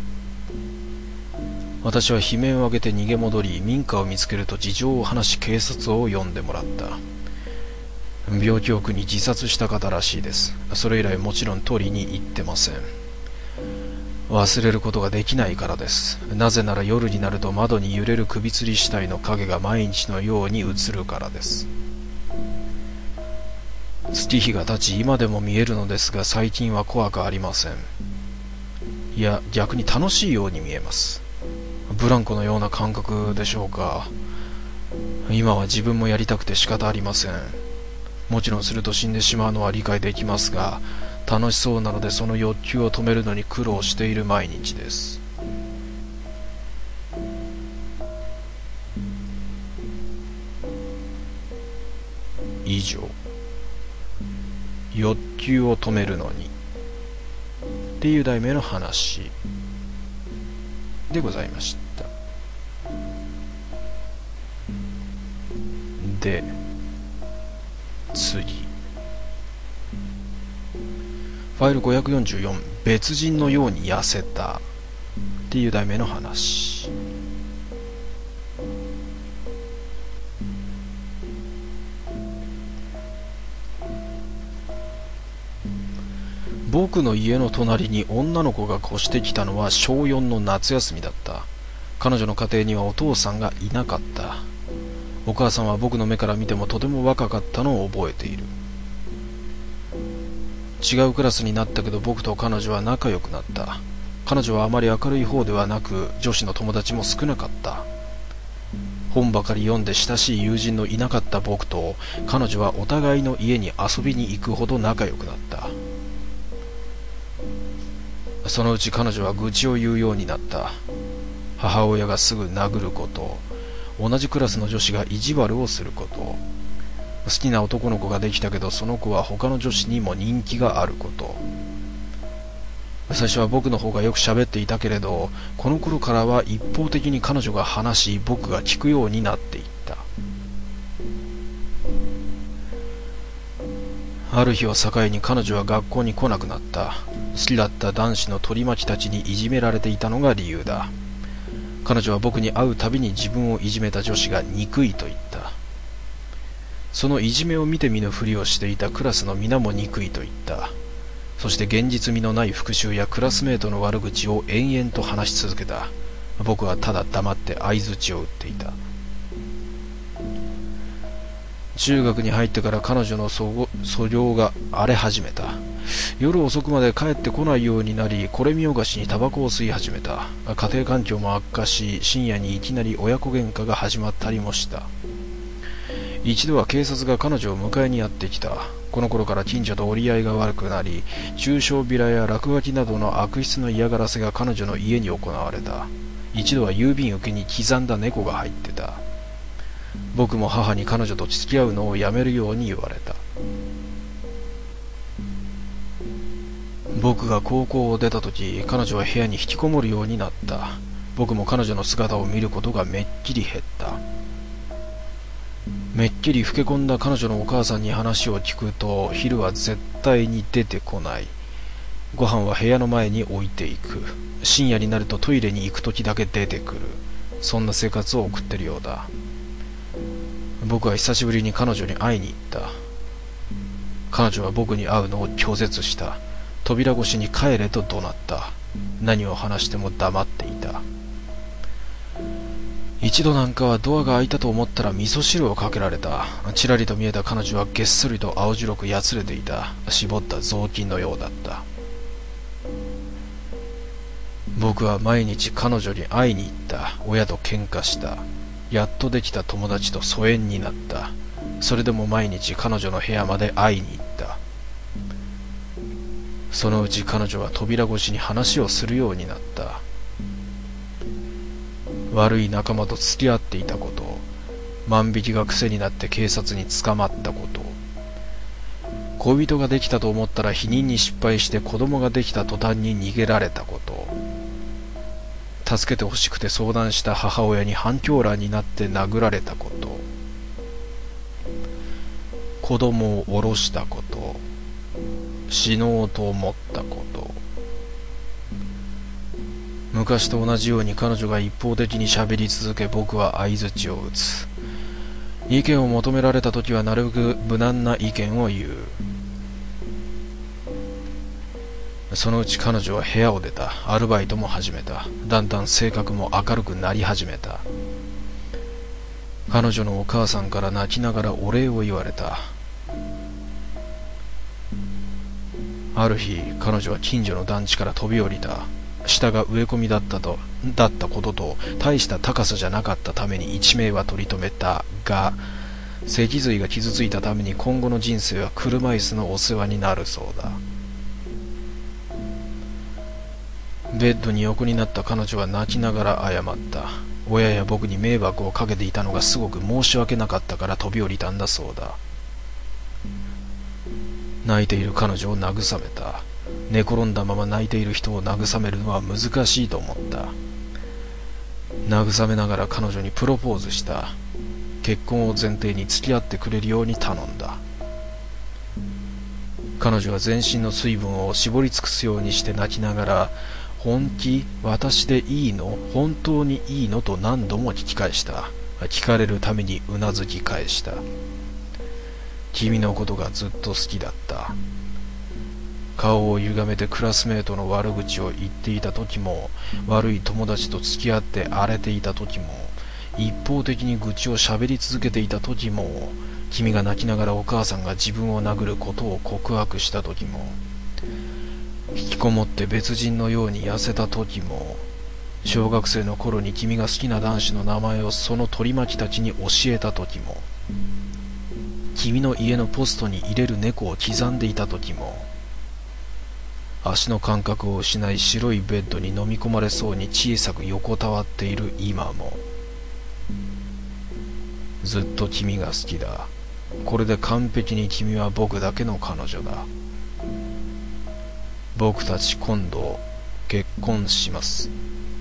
私は悲鳴を上げて逃げ戻り、民家を見つけると事情を話し、警察を呼んでもらった。病気を苦に自殺した方らしいです。それ以来もちろん取りに行ってません。忘れることができないからです。なぜなら夜になると窓に揺れる首吊り死体の影が毎日のように映るからです。月日が経ち今でも見えるのですが、最近は怖くありません。いや、逆に楽しいように見えます。ブランコのような感覚でしょうか。今は自分もやりたくて仕方ありません。もちろんすると死んでしまうのは理解できますが、楽しそうなのでその欲求を止めるのに苦労している毎日です。以上、欲求を止めるのにっていう題名の話でございました。で、次、ファイルごひゃくよんじゅうよん、別人のように痩せたっていう題名の話。僕の家の隣に女の子が越してきたのはしょうよんの夏休みだった。彼女の家庭にはお父さんがいなかった。お母さんは僕の目から見てもとても若かったのを覚えている。違うクラスになったけど僕と彼女は仲良くなった。彼女はあまり明るい方ではなく、女子の友達も少なかった。本ばかり読んで親しい友人のいなかった僕と彼女はお互いの家に遊びに行くほど仲良くなった。そのうち彼女は愚痴を言うようになった。母親がすぐ殴ること、同じクラスの女子が意地悪をすること、好きな男の子ができたけどその子は他の女子にも人気があること。最初は僕の方がよく喋っていたけれど、この頃からは一方的に彼女が話し、僕が聞くようになっていった。ある日を境に彼女は学校に来なくなった。好きだった男子の取り巻きたちにいじめられていたのが理由だ。彼女は僕に会うたびに自分をいじめた女子が憎いと言った。そのいじめを見て見ぬふりをしていたクラスの皆も憎いと言った。そして現実味のない復讐やクラスメートの悪口を延々と話し続けた。僕はただ黙って相槌を打っていた。中学に入ってから彼女の素性が荒れ始めた。夜遅くまで帰ってこないようになり、これ見よがしにタバコを吸い始めた。家庭環境も悪化し、深夜にいきなり親子喧嘩が始まったりもした。一度は警察が彼女を迎えにやってきた。この頃から近所と折り合いが悪くなり、中傷ビラや落書きなどの悪質な嫌がらせが彼女の家に行われた。一度は郵便受けに刻んだ猫が入ってた。僕も母に彼女と付き合うのをやめるように言われた。僕が高校を出た時、彼女は部屋に引きこもるようになった。僕も彼女の姿を見ることがめっきり減った。めっきり老け込んだ彼女のお母さんに話を聞くと、昼は絶対に出てこない。ご飯は部屋の前に置いていく。深夜になるとトイレに行く時だけ出てくる。そんな生活を送ってるようだ。僕は久しぶりに彼女に会いに行った。彼女は僕に会うのを拒絶した。 扉越しに帰れと怒鳴った。何を話しても黙っていた。一度なんかはドアが開いたと思ったら味噌汁をかけられた。ちらりと見えた彼女はげっそりと青白くやつれていた。絞った雑巾のようだった。僕は毎日彼女に会いに行った。親と喧嘩した。やっとできた友達と疎遠になった。それでも毎日彼女の部屋まで会いに行った。そのうち彼女は扉越しに話をするようになった。悪い仲間と付き合っていたこと、万引きが癖になって警察に捕まったこと、恋人ができたと思ったら避妊に失敗して子供ができた途端に逃げられたこと、助けてほしくて相談した母親に反響欄になって殴られたこと、子供を下ろしたこと、死のうと思ったこと。昔と同じように彼女が一方的に喋り続け、僕は相槌を打つ。意見を求められた時はなるべく無難な意見を言う。そのうち彼女は部屋を出た。アルバイトも始めた。だんだん性格も明るくなり始めた。彼女のお母さんから泣きながらお礼を言われた。ある日、彼女は近所の団地から飛び降りた。下が植え込みだったと、だったことと、大した高さじゃなかったために一命は取り留めたが、脊髄が傷ついたために今後の人生は車椅子のお世話になるそうだ。ベッドに横になった彼女は泣きながら謝った。親や僕に迷惑をかけていたのがすごく申し訳なかったから飛び降りたんだそうだ。泣いている彼女を慰めた。寝転んだまま泣いている人を慰めるのは難しいと思った。慰めながら彼女にプロポーズした。結婚を前提に付き合ってくれるように頼んだ。彼女は全身の水分を絞り尽くすようにして泣きながら、本気？私でいいの？本当にいいの？と何度も聞き返した。聞かれるためにうなずき返した。君のことがずっと好きだった。顔を歪めてクラスメートの悪口を言っていた時も、悪い友達と付き合って荒れていた時も、一方的に愚痴を喋り続けていた時も、君が泣きながらお母さんが自分を殴ることを告白した時も、引きこもって別人のように痩せた時も、小学生の頃に君が好きな男子の名前をその取り巻きたちに教えた時も、君の家のポストに入れる猫を刻んでいた時も、足の感覚を失い白いベッドに飲み込まれそうに小さく横たわっている今も、ずっと君が好きだ。これで完璧に君は僕だけの彼女だ。僕たち今度結婚します。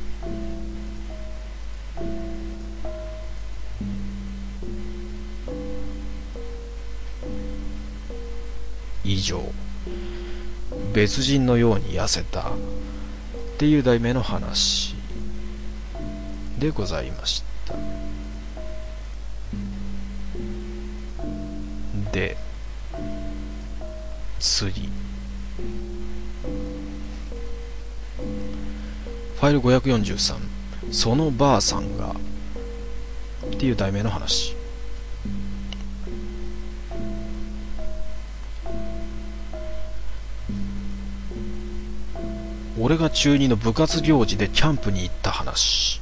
以上、別人のように痩せたっていう題名の話でございました。で、次、ファイルごひゃくよんじゅうさん、そのばあさんがっていう題名の話。俺が中にの部活行事でキャンプに行った話。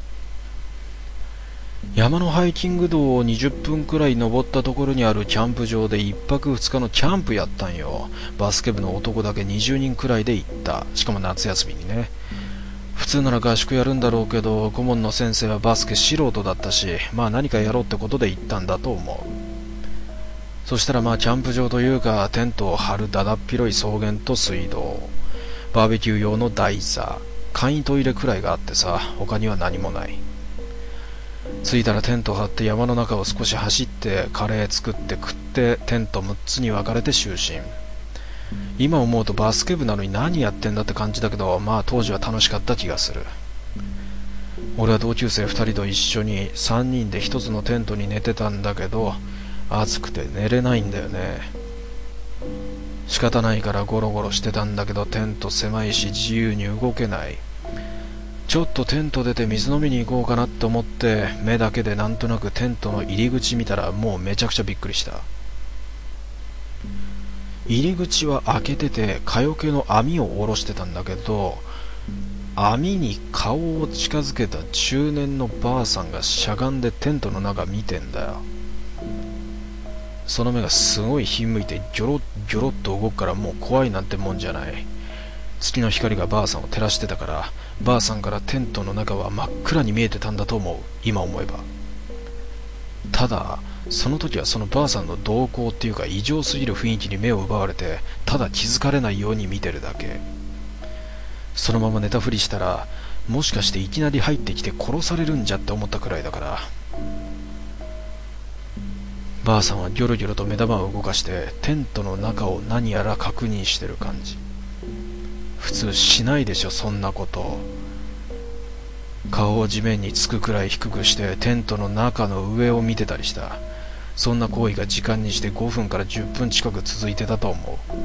山のハイキング道をにじゅっぷんくらい登ったところにあるキャンプ場でいっぱくふつかのキャンプやったんよ。バスケ部の男だけにじゅうにんくらいで行った。しかも夏休みにね。普通なら合宿やるんだろうけど、顧問の先生はバスケ素人だったし、まあ何かやろうってことで行ったんだと思う。そしたらまあキャンプ場というか、テントを張るだだっ広い草原と水道、バーベキュー用の台座、簡易トイレくらいがあってさ、他には何もない。着いたらテント張って山の中を少し走ってカレー作って食ってテントむっつに分かれて就寝。今思うとバスケ部なのに何やってんだって感じだけど、まあ当時は楽しかった気がする。俺は同級生ふたりと一緒にさんにんで一つのテントに寝てたんだけど、暑くて寝れないんだよね。 仕方ないからゴロゴロしてたんだけど、テント狭いし自由に動けない。ちょっとテント出て水飲みに行こうかなって思って目だけでなんとなくテントの入り口見たら、もうめちゃくちゃびっくりした。入り口は開けてて蚊よけの網を下ろしてたんだけど、網に顔を近づけた中年のばあさんがしゃがんでテントの中見てんだよ。その目がすごいひんむいてギョロッギョロッと動くから、もう怖いなんてもんじゃない。月の光がばあさんを照らしてたから、ばあさんからテントの中は真っ暗に見えてたんだと思う、今思えば。ただその時はそのばあさんの動向っていうか異常すぎる雰囲気に目を奪われて、ただ気づかれないように見てるだけ。そのまま寝たふりしたら、もしかしていきなり入ってきて殺されるんじゃって思ったくらいだから。ばあさんはギョロギョロと目玉を動かしてテントの中を何やら確認してる感じ。普通しないでしょ、そんなこと。顔を地面につくくらい低くしてテントの中の上を見てたりした。そんな行為が時間にしてごふんからじゅっぷん近く続いてたと思う。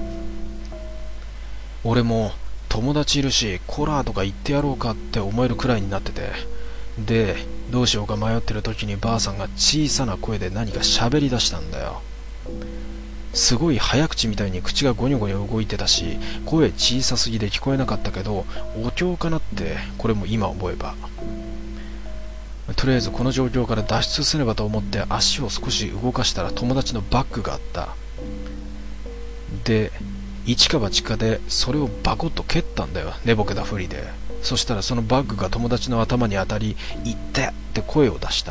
俺も友達いるしコラーとか言ってやろうかって思えるくらいになってて、でどうしようか迷ってる時にばあさんが小さな声で何か喋り出したんだよ。すごい早口みたいに口がゴニョゴニョ動いてたし、声小さすぎで聞こえなかったけど、お経かなって、これも今思えば。とりあえずこの状況から脱出せねばと思って足を少し動かしたら、友達のバッグがあった。で一か八かでそれをバコッと蹴ったんだよ、寝ぼけたふりで。そしたらそのバッグが友達の頭に当たり、いってって声を出した。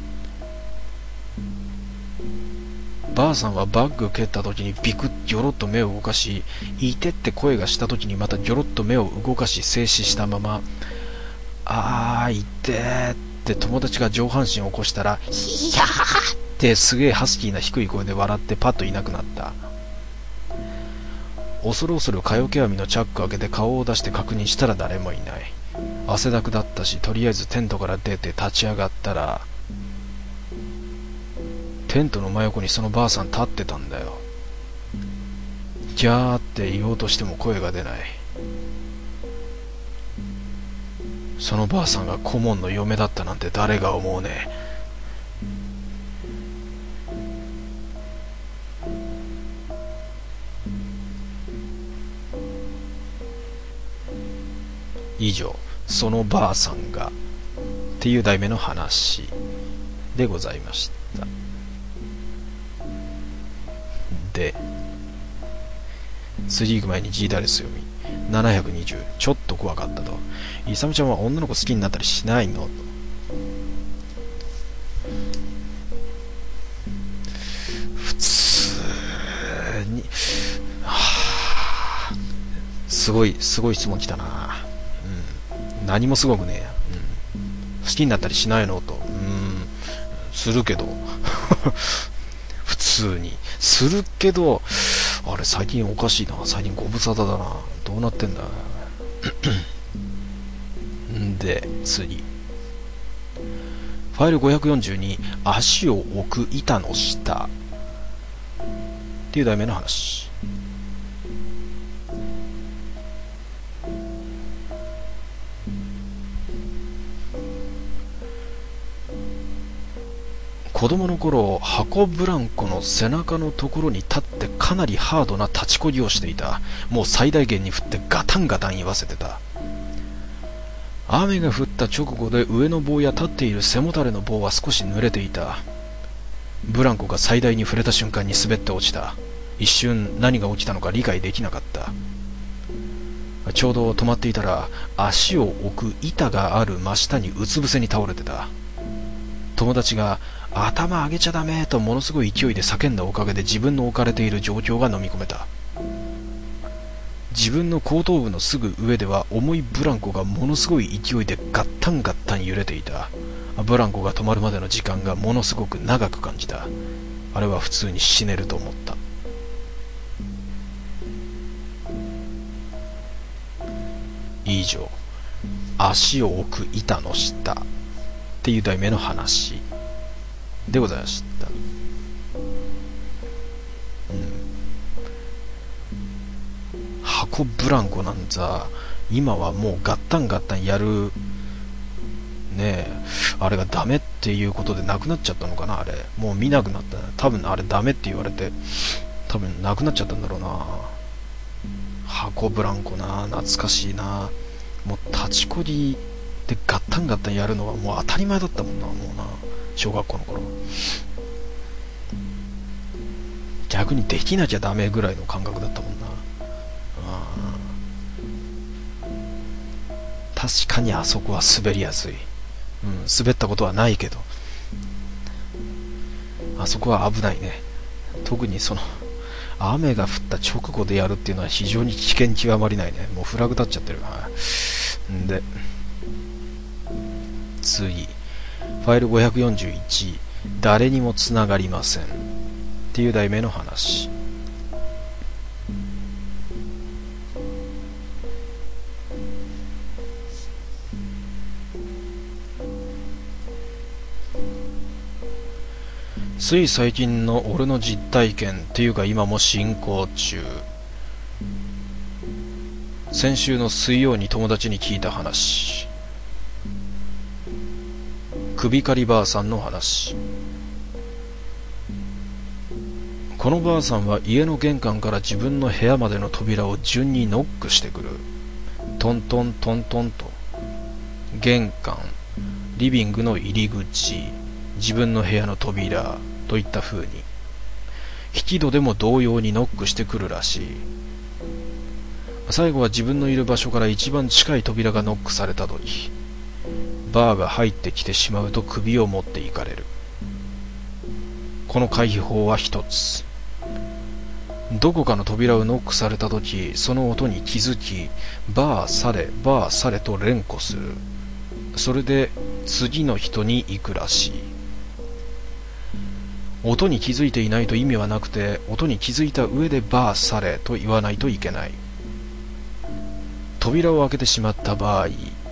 ばあさんはバッグ蹴った時にビクッギョロッと目を動かし、いてって声がした時にまたギョロッと目を動かし静止したまま、あーいてーって友達が上半身を起こしたら、ヒヤーってすげえハスキーな低い声で笑ってパッといなくなった。恐る恐る蚊よけ網のチャック開けて顔を出して確認したら誰もいない。汗だくだったし、とりあえずテントから出て立ち上がったら、テントの真横にそのばあさん立ってたんだよ。ギャーって言おうとしても声が出ない。そのばあさんが顧問の嫁だったなんて誰が思うね。以上、そのばあさんがっていう題名の話でございました。で、次行く前に G ダレス読みななひゃくにじゅう、ちょっと怖かったと。イサムちゃんは女の子好きになったりしないのと。普通に、はあ、すごいすごい質問来たな。うん、何もすごくねえ、うん、好きになったりしないのと。うん、するけど普通にするけど、あれ最近おかしいな、最近ご無沙汰だな、どうなってんだんで次、ファイルごひゃくよんじゅうに、足を置く板の下っていう題名の話。子供の頃、箱ブランコの背中のところに立ってかなりハードな立ちこぎをしていた。もう最大限に振ってガタンガタン言わせてた。雨が降った直後で上の棒や立っている背もたれの棒は少し濡れていた。ブランコが最大に触れた瞬間に滑って落ちた。一瞬何が起きたのか理解できなかった。ちょうど止まっていたら、足を置く板がある真下にうつ伏せに倒れてた。友達が頭上げちゃダメとものすごい勢いで叫んだおかげで自分の置かれている状況が飲み込めた。自分の後頭部のすぐ上では重いブランコがものすごい勢いでガッタンガッタン揺れていた。ブランコが止まるまでの時間がものすごく長く感じた。あれは普通に死ねると思った。以上、足を置く板の下っていう題名の話でございました。うん、 箱ブランコなんざ今はもうガッタンガッタンやるねえ、あれがダメっていうことでなくなっちゃったのかな。あれもう見なくなった。多分あれダメって言われて多分なくなっちゃったんだろうな。箱ブランコな、懐かしいな。もう立ちこりでガッタンガッタンやるのはもう当たり前だったもんな。もうな、小学校の頃逆にできなきゃダメぐらいの感覚だったもんな。あ、確かにあそこは滑りやすい。うん、滑ったことはないけどあそこは危ないね。特にその雨が降った直後でやるっていうのは非常に危険極まりないね。もうフラグ立っちゃってる。はい。んで次、ファイルごひゃくよんじゅういち、誰にもつながりませんっていう題名の話。つい最近の俺の実体験っていうか今も進行中。先週の水曜に友達に聞いた話。首狩りばあさんの話。このばあさんは家の玄関から自分の部屋までの扉を順にノックしてくる。トントントントンと。玄関、リビングの入り口、自分の部屋の扉といった風に引き戸でも同様にノックしてくるらしい。最後は自分のいる場所から一番近い扉がノックされた時、バーが入ってきてしまうと首を持っていかれる。この回避法は一つ。どこかの扉をノックされた時、その音に気づき、バーされバーされと連呼する。それで次の人に行くらしい。音に気づいていないと意味はなくて、音に気づいた上でバーされと言わないといけない。扉を開けてしまった場合、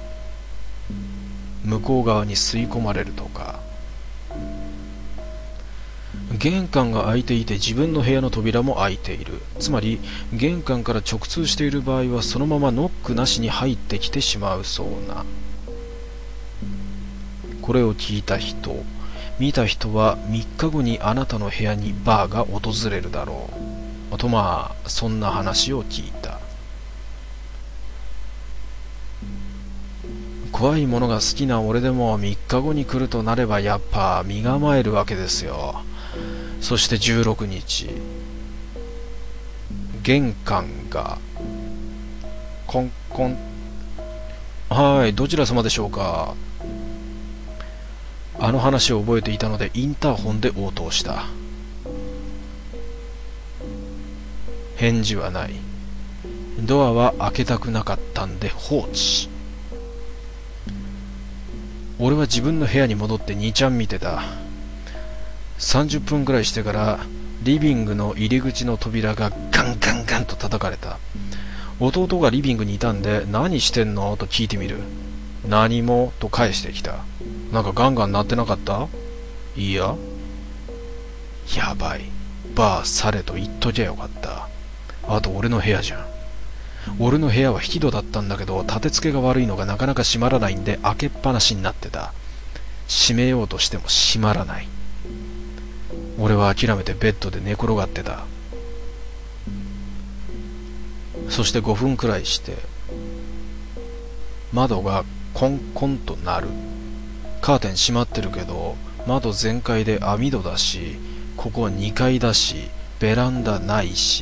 向こう側に吸い込まれるとか。玄関が開いていて自分の部屋の扉も開いている。つまり玄関から直通している場合はそのままノックなしに入ってきてしまうそうな。これを聞いた人、見た人はみっかごにあなたの部屋にバーが訪れるだろうと、まあそんな話を聞いた。怖いものが好きな俺でもみっかごに来るとなればやっぱ身構えるわけですよ。そしてじゅうろくにち、玄関がコンコン。はい、どちら様でしょうか。あの話を覚えていたのでインターホンで応答した。返事はない。ドアは開けたくなかったんで放置。俺は自分の部屋に戻ってにちゃん見てた。さんじゅっぷんくらいしてからリビングの入り口の扉がガンガンガンと叩かれた。弟がリビングにいたんで何してんのと聞いてみる。何もと返してきた。なんかガンガン鳴ってなかった？いいや。やばい。バーされと言っときゃよかった。あと俺の部屋じゃん。俺の部屋は引き戸だったんだけど立て付けが悪いのがなかなか閉まらないんで開けっぱなしになってた。閉めようとしても閉まらない。俺は諦めてベッドで寝転がってた。そしてごふんくらいして窓がコンコンと鳴る。カーテン閉まってるけど窓全開で網戸だし、ここにかいだしベランダないし。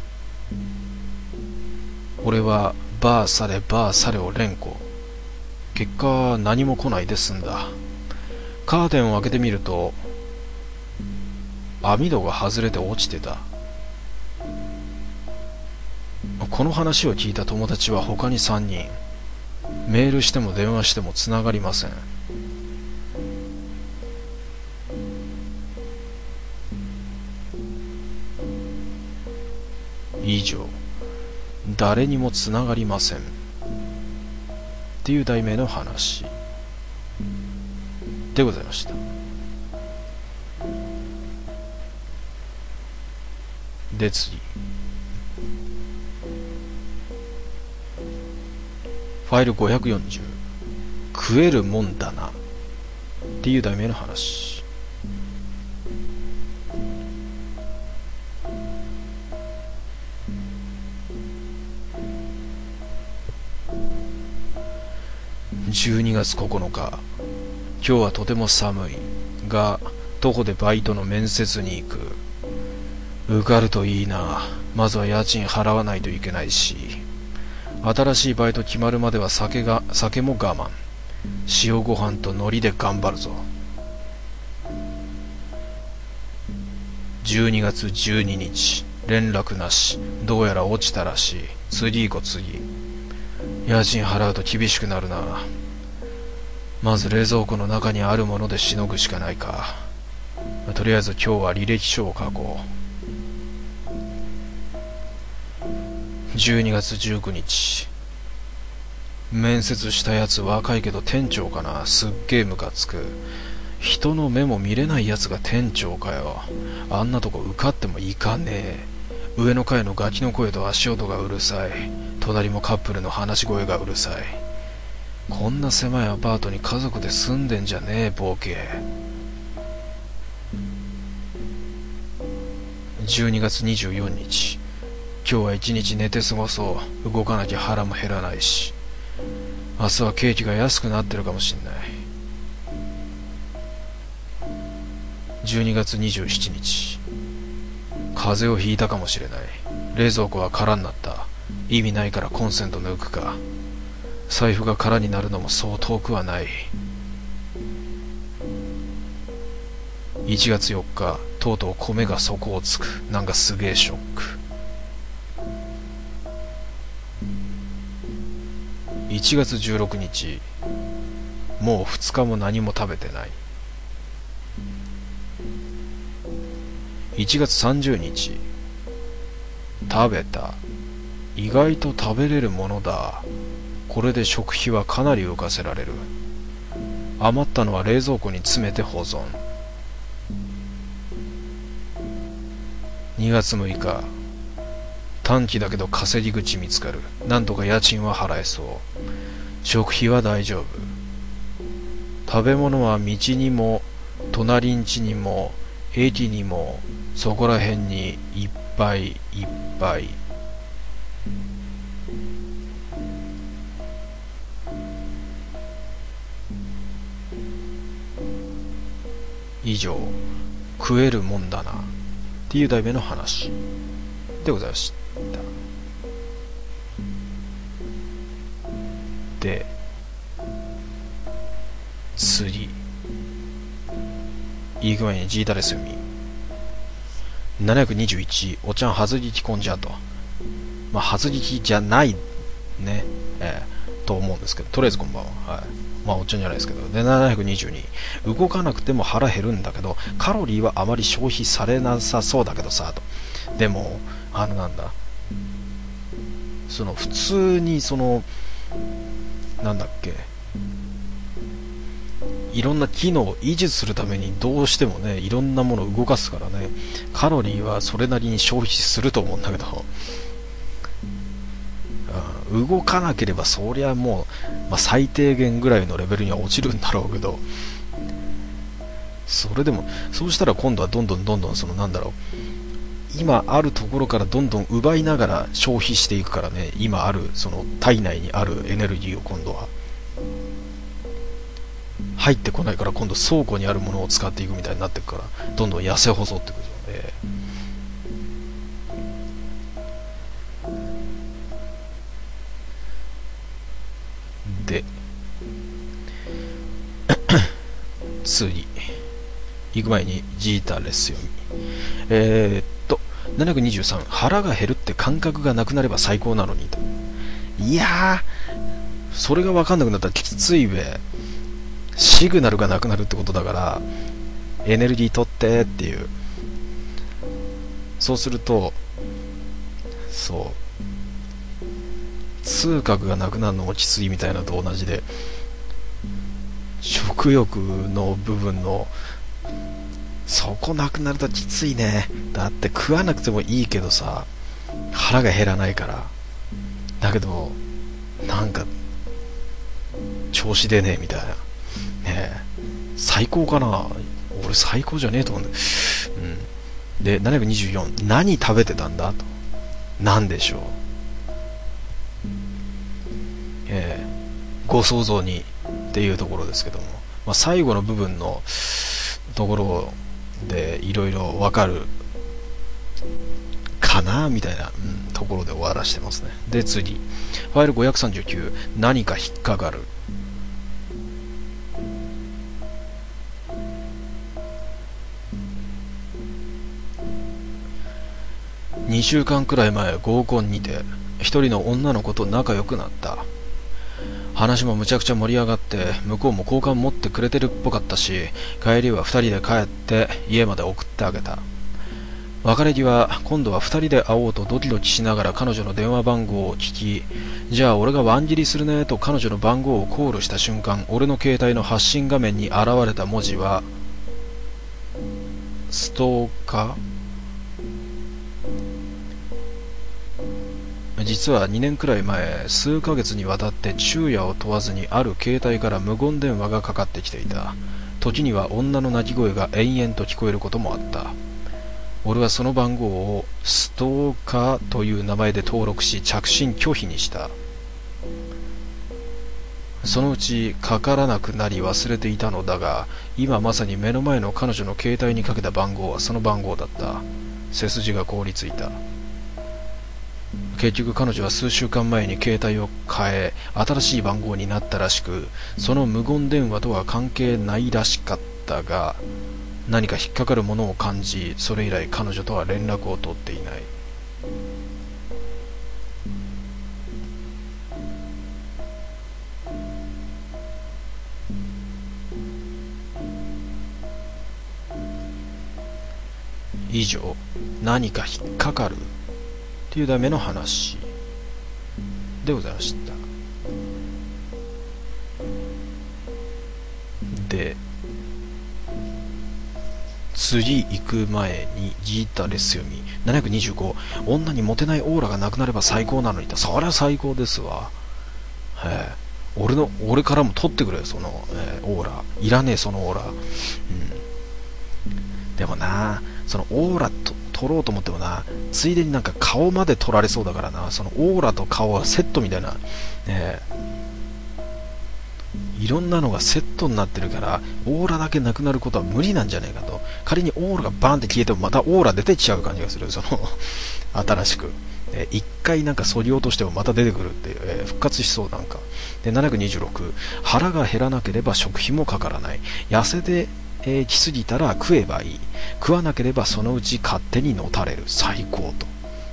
俺はバーされバーされを連呼。結果何も来ないで済んだ。カーテンを開けてみると網戸が外れて落ちてた。この話を聞いた友達は他にさんにん。メールしても電話してもつながりません。以上、誰にもつながりませんっていう題名の話でございました。で次、 ファイルごひゃくよんじゅう、食えるもんだなっていう題名の話。じゅうにがつここのか、今日はとても寒いが、徒歩でバイトの面接に行く。受かるといいな。まずは家賃払わないといけないし、新しいバイト決まるまでは酒が酒も我慢。塩ご飯と海苔で頑張るぞ。じゅうにがつじゅうににち、連絡なし。どうやら落ちたらしい。次行こ次。家賃払うと厳しくなるな。まず冷蔵庫の中にあるものでしのぐしかないか。とりあえず今日は履歴書を書こう。じゅうにがつじゅうくにち、面接したやつ若いけど店長かな。すっげえムカつく。人の目も見れないやつが店長かよ。あんなとこ受かっても行かねえ。上の階のガキの声と足音がうるさい。隣もカップルの話し声がうるさい。こんな狭いアパートに家族で住んでんじゃねえボケ。じゅうにがつにじゅうよっか、今日は一日寝て過ごそう。動かなきゃ腹も減らないし、明日はケーキが安くなってるかもしんない。じゅうにがつにじゅうしちにち、風邪をひいたかもしれない。冷蔵庫は空になった。意味ないからコンセント抜くか。財布が空になるのもそう遠くはない。いちがつよっか、とうとう米が底をつく。なんかすげえショック。いちがつじゅうろくにち、もうふつかも何も食べてない。いちがつさんじゅうにち、食べた。意外と食べれるものだ。これで食費はかなり浮かせられる。余ったのは冷蔵庫に詰めて保存。にがつむいか、短期だけど稼ぎ口見つかる。なんとか家賃は払えそう。食費は大丈夫。食べ物は道にも隣んちにも駅にもそこらへんにいっぱいいっぱい。以上、食えるもんだなっていう題名の話でございました。で、次行く前にジータレス読み。ななひゃくにじゅういち、おちゃんはず聞きこんじゃと。まあはず聞きじゃないね、えー、と思うんですけど、とりあえずこんばんは。はい、まあおっちゃんじゃないですけど。で、ななひゃくにじゅうに、動かなくても腹減るんだけどカロリーはあまり消費されなさそうだけどさと。でもあのなんだ、その普通にそのなんだっけ、いろんな機能を維持するためにどうしてもね、いろんなものを動かすからね、カロリーはそれなりに消費すると思うんだけど、動かなければそりゃもう、まあ、最低限ぐらいのレベルには落ちるんだろうけど、それでもそうしたら今度はどんどんどんどんそのなんだろう、今あるところからどんどん奪いながら消費していくからね、今あるその体内にあるエネルギーを今度は入ってこないから、今度倉庫にあるものを使っていくみたいになっていくから、どんどん痩せ細ってくるので、で次行く前にジータレス読み。えー、っとななひゃくにじゅうさん、腹が減るって感覚がなくなれば最高なのにと。いやー、それが分かんなくなったらきついべ。シグナルがなくなるってことだから、エネルギー取ってっていう。そうすると、そう痛覚がなくなるのもきついみたいなのと同じで、食欲の部分のそこなくなるときついね。だって食わなくてもいいけどさ、腹が減らないから。だけどなんか調子出ねえみたいな。ねえ、最高かな。俺最高じゃねえと思うんだよ。うん。で、ななひゃくにじゅうよん、何食べてたんだと。何でしょう。えー、ご想像にっていうところですけども、まあ、最後の部分のところでいろいろわかるかなみたいな、うん、ところで終わらしてますね。で、次。ファイルごひゃくさんじゅうきゅう、何か引っかかる。にしゅうかんくらい前、合コンにて一人の女の子と仲良くなった。話もむちゃくちゃ盛り上がって、向こうも好感持ってくれてるっぽかったし、帰りは二人で帰って家まで送ってあげた。別れ際、今度は二人で会おうとドキドキしながら彼女の電話番号を聞き、じゃあ俺がワン切りするねと彼女の番号をコールした瞬間、俺の携帯の発信画面に現れた文字は、ストーカー。実はにねんくらい前、数ヶ月にわたって昼夜を問わずにある携帯から無言電話がかかってきていた。時には女の泣き声が延々と聞こえることもあった。俺はその番号をストーカーという名前で登録し、着信拒否にした。そのうちかからなくなり忘れていたのだが、今まさに目の前の彼女の携帯にかけた番号はその番号だった。背筋が凍りついた。結局彼女は数週間前に携帯を変え、新しい番号になったらしく、その無言電話とは関係ないらしかったが、何か引っかかるものを感じ、それ以来彼女とは連絡を取っていない。以上、何か引っかかるというための話でございました。で、次行く前にギターレス読みななひゃくにじゅうご、女にモテないオーラがなくなれば最高なのにと。そりゃ最高ですわ。えー、俺の俺からも取ってくれその、えー、オーラいらねえそのオーラ、うん、でもな、そのオーラと取ろうと思ってもな、ついでになんか顔まで取られそうだからな。そのオーラと顔はセットみたいな、えー、いろんなのがセットになってるから、オーラだけなくなることは無理なんじゃないかと。仮にオーラがバーンって消えてもまたオーラ出てきちゃう感じがする。その新しく、えー、一回なんか削ぎ落としてもまた出てくるっていう、えー、復活しそうなんかで。ななひゃくにじゅうろく、腹が減らなければ食費もかからない。痩せてえー、来すぎたら食えばいい。食わなければそのうち勝手にのたれる。最高と。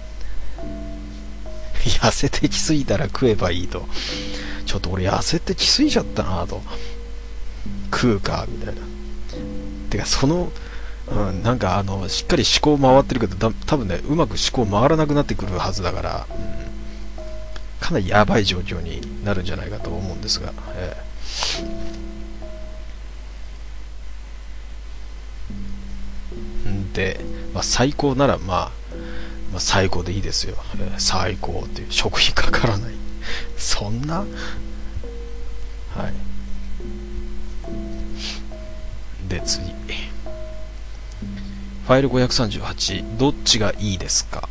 痩せてきすぎたら食えばいいと。ちょっと俺痩せてきすぎちゃったなと。食うかみたいな。てかその、うん、なんかあのしっかり思考回ってるけど、多分ねうまく思考回らなくなってくるはずだから、うん、かなりやばい状況になるんじゃないかと思うんですが、えーで、まあ、最高なら、まあ、まあ最高でいいですよ、えー、最高っていう食費かからないそんな、はい。で次、ファイルごひゃくさんじゅうはち、どっちがいいですか。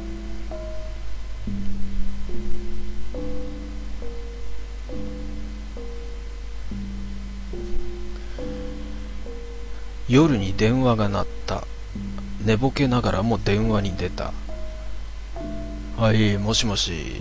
夜に電話が鳴った。寝ぼけながらも電話に出た。はい、もしもし。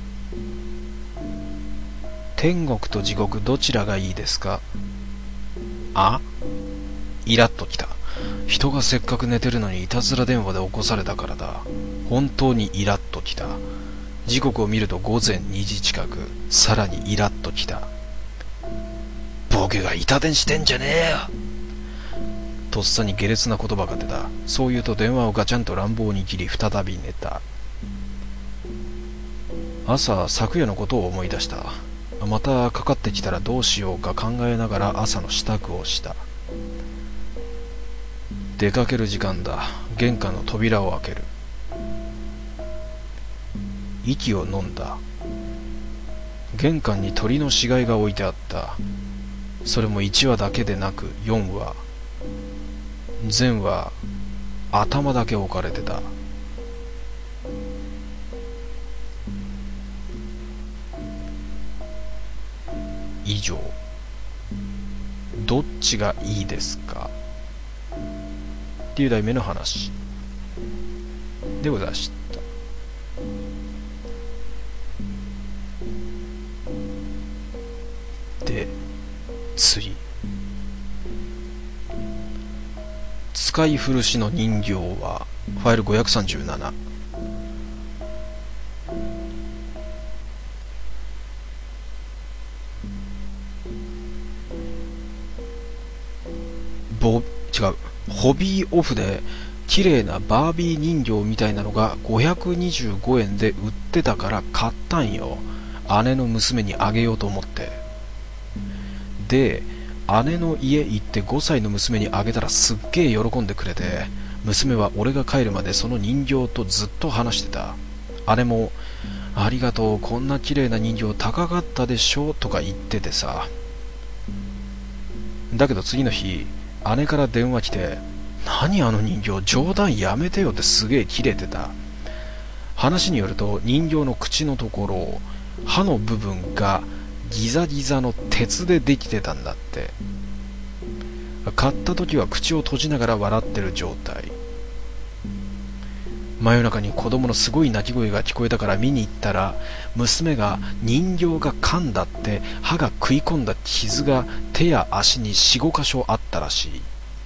天国と地獄どちらがいいですか。あ？イラッときた。人がせっかく寝てるのにいたずら電話で起こされたからだ。本当にイラッときた。時刻を見るとごぜんにじ近く。さらにイラッときた。ボケが板伝してんじゃねえよ。とっさに下劣な言葉が出た。そう言うと電話をガチャンと乱暴に切り再び寝た。朝、昨夜のことを思い出した。またかかってきたらどうしようか考えながら朝の支度をした。出かける時間だ。玄関の扉を開ける。息を飲んだ。 玄関に鳥の死骸が置いてあった。それもいちわだけでなくよんわ。全は頭だけ置かれてた。以上。どっちがいいですかっていう題名の話でございました。で、次。使い古しの人形はファイルごひゃくさんじゅうなな。ボ違うホビーオフで綺麗なバービー人形みたいなのがごひゃくにじゅうごえんで売ってたから買ったんよ。姉の娘にあげようと思って。で、姉の家行ってごさいの娘にあげたらすっげえ喜んでくれて、娘は俺が帰るまでその人形とずっと話してた。姉もありがとう、こんな綺麗な人形高かったでしょとか言っててさ。だけど次の日姉から電話来て、何あの人形、冗談やめてよってすげえキレてた。話によると人形の口のところ、歯の部分がギザギザの鉄でできてたんだって。買った時は口を閉じながら笑ってる状態。真夜中に子供のすごい泣き声が聞こえたから見に行ったら、娘が人形が噛んだって歯が食い込んだ傷が手や足に よん、ご 箇所あったらしい。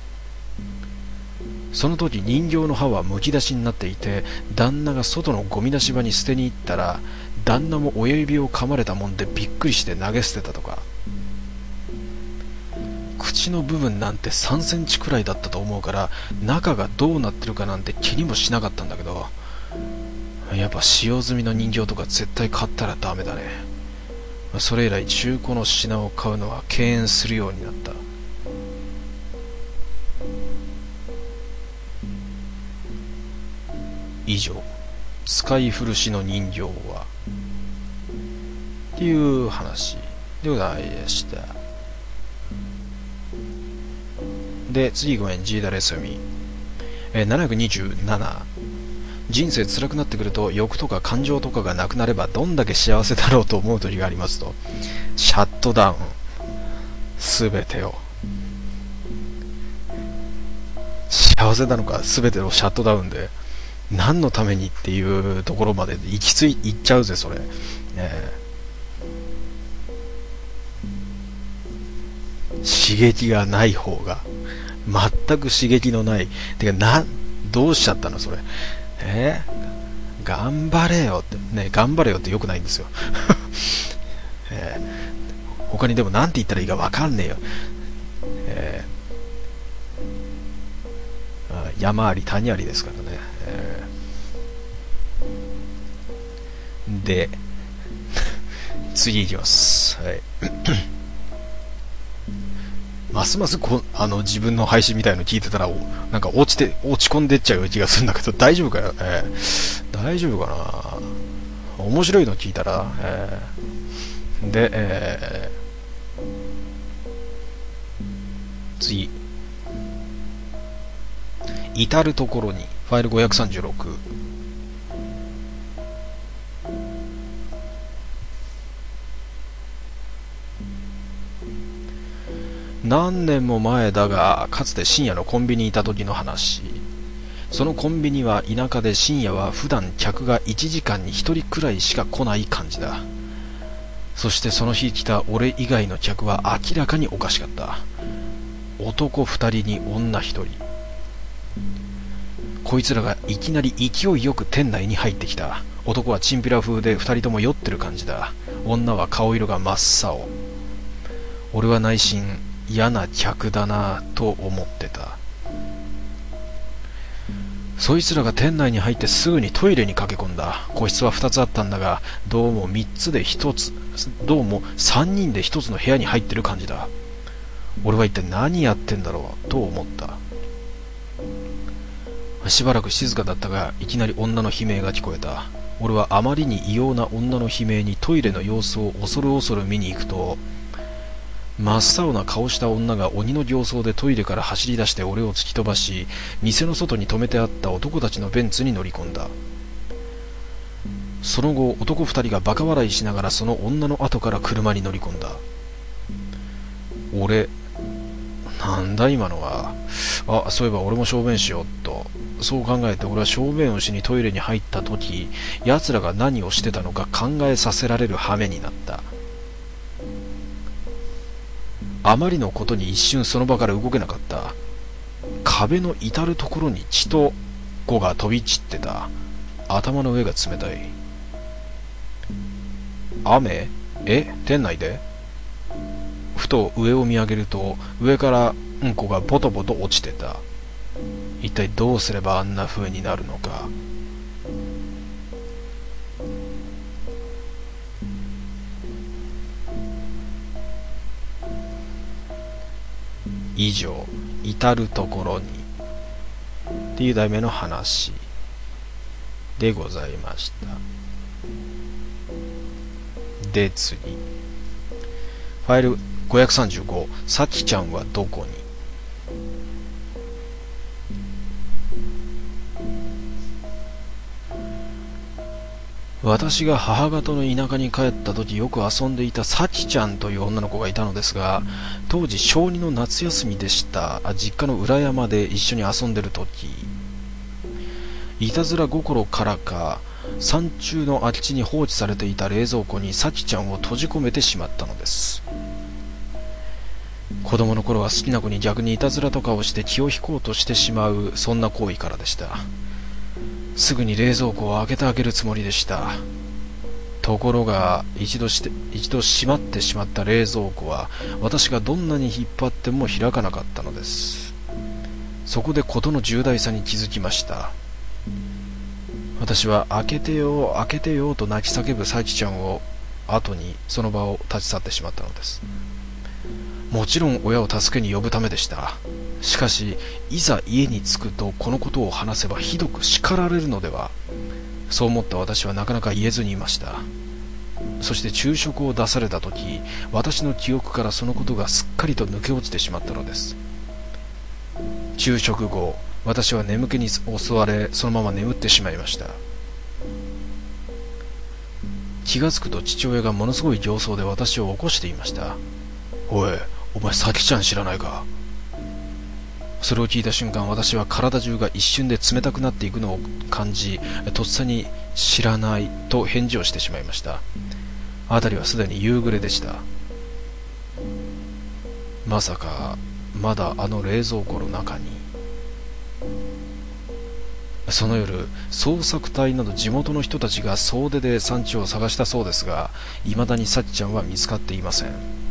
その時人形の歯はむき出しになっていて、旦那が外のゴミ出し場に捨てに行ったら、旦那も親指を噛まれたもんでびっくりして投げ捨てたとか。口の部分なんてさんセンチくらいだったと思うから、中がどうなってるかなんて気にもしなかったんだけど、やっぱ使用済みの人形とか絶対買ったらダメだね。それ以来中古の品を買うのは敬遠するようになった。以上、使い古しの人形はっていう話でございました。で、次ごめん、G ダレスミ、えー、ななひゃくにじゅうなな。人生辛くなってくると欲とか感情とかがなくなればどんだけ幸せだろうと思う時がありますと。シャットダウン、すべてを。幸せなのか、すべてをシャットダウンで何のためにっていうところまで行き着い行っちゃうぜそれ、えー、刺激がない方が、全く刺激のない、てかな、どうしちゃったのそれ、えー、頑張れよってね、頑張れよってよくないんですよ、えー、他にでもなんて言ったらいいか分かんねえよ、えー、山あり谷ありですからね、えー、で次いきます、はいますますこあの自分の配信みたいの聞いてたらなんか落ちて落ち込んでっちゃう気がするんだけど、大丈夫かよ、えー、大丈夫かな。面白いの聞いたら、えー、で、えー、次、至るところにファイルごひゃくさんじゅうろく。何年も前だが、かつて深夜のコンビニにいた時の話。そのコンビニは田舎で、深夜は普段客がいちじかんにひとりくらいしか来ない感じだ。そしてその日来た俺以外の客は明らかにおかしかった。男ふたりに女ひとり。こいつらがいきなり勢いよく店内に入ってきた。男はチンピラ風でふたりとも酔ってる感じだ。女は顔色が真っ青。俺は内心嫌な客だなぁと思ってた。そいつらが店内に入ってすぐにトイレに駆け込んだ。個室はふたつあったんだが、どうもみっつでひとつ、どうもさんにんでひとつの部屋に入ってる感じだ。俺は一体何やってんだろうと思った。しばらく静かだったが、いきなり女の悲鳴が聞こえた。 俺はあまりに異様な女の悲鳴にトイレの様子を恐る恐る見に行くと、真っ青な顔した女が鬼の形相でトイレから走り出して俺を突き飛ばし、店の外に止めてあった男たちのベンツに乗り込んだ。その後、男二人がバカ笑いしながらその女の後から車に乗り込んだ。俺、なんだ今のは。あ、そういえば俺も小便しようっと。そう考えて俺は小便をしにトイレに入った時、奴らが何をしてたのか考えさせられる羽目になった。あまりのことに一瞬その場から動けなかった。壁の至るところに血と子が飛び散ってた。頭の上が冷たい。雨？え？店内で？ふと上を見上げると、上からうんこがボトボト落ちてた。一体どうすればあんな風になるのか。以上、至るところにっていう題名の話でございました。で次、ファイルごひゃくさんじゅうご、さきちゃんはどこに。私が母方の田舎に帰った時よく遊んでいたさきちゃんという女の子がいたのですが、当時小にの夏休みでした。実家の裏山で一緒に遊んでる時、いたずら心からか山中の空き地に放置されていた冷蔵庫にさきちゃんを閉じ込めてしまったのです。子供の頃は好きな子に逆にいたずらとかをして気を引こうとしてしまう、そんな行為からでした。すぐに冷蔵庫を開けてあげるつもりでした。ところが一度して一度閉まってしまった冷蔵庫は私がどんなに引っ張っても開かなかったのです。そこで事の重大さに気づきました。私は開けてよ開けてよと泣き叫ぶさきちゃんを後にその場を立ち去ってしまったのです。もちろん親を助けに呼ぶためでした。しかしいざ家に着くとこのことを話せばひどく叱られるのでは、そう思った私はなかなか言えずにいました。そして昼食を出された時、私の記憶からそのことがすっかりと抜け落ちてしまったのです。昼食後、私は眠気に襲われそのまま眠ってしまいました。気がつくと父親がものすごい形相で私を起こしていました。おい、お前さきちゃん知らないか。それを聞いた瞬間、私は体中が一瞬で冷たくなっていくのを感じ、とっさに知らないと返事をしてしまいました。辺りはすでに夕暮れでした。まさかまだあの冷蔵庫の中に。その夜、捜索隊など地元の人たちが総出で山地を探したそうですが、未だにさきちゃんは見つかっていません。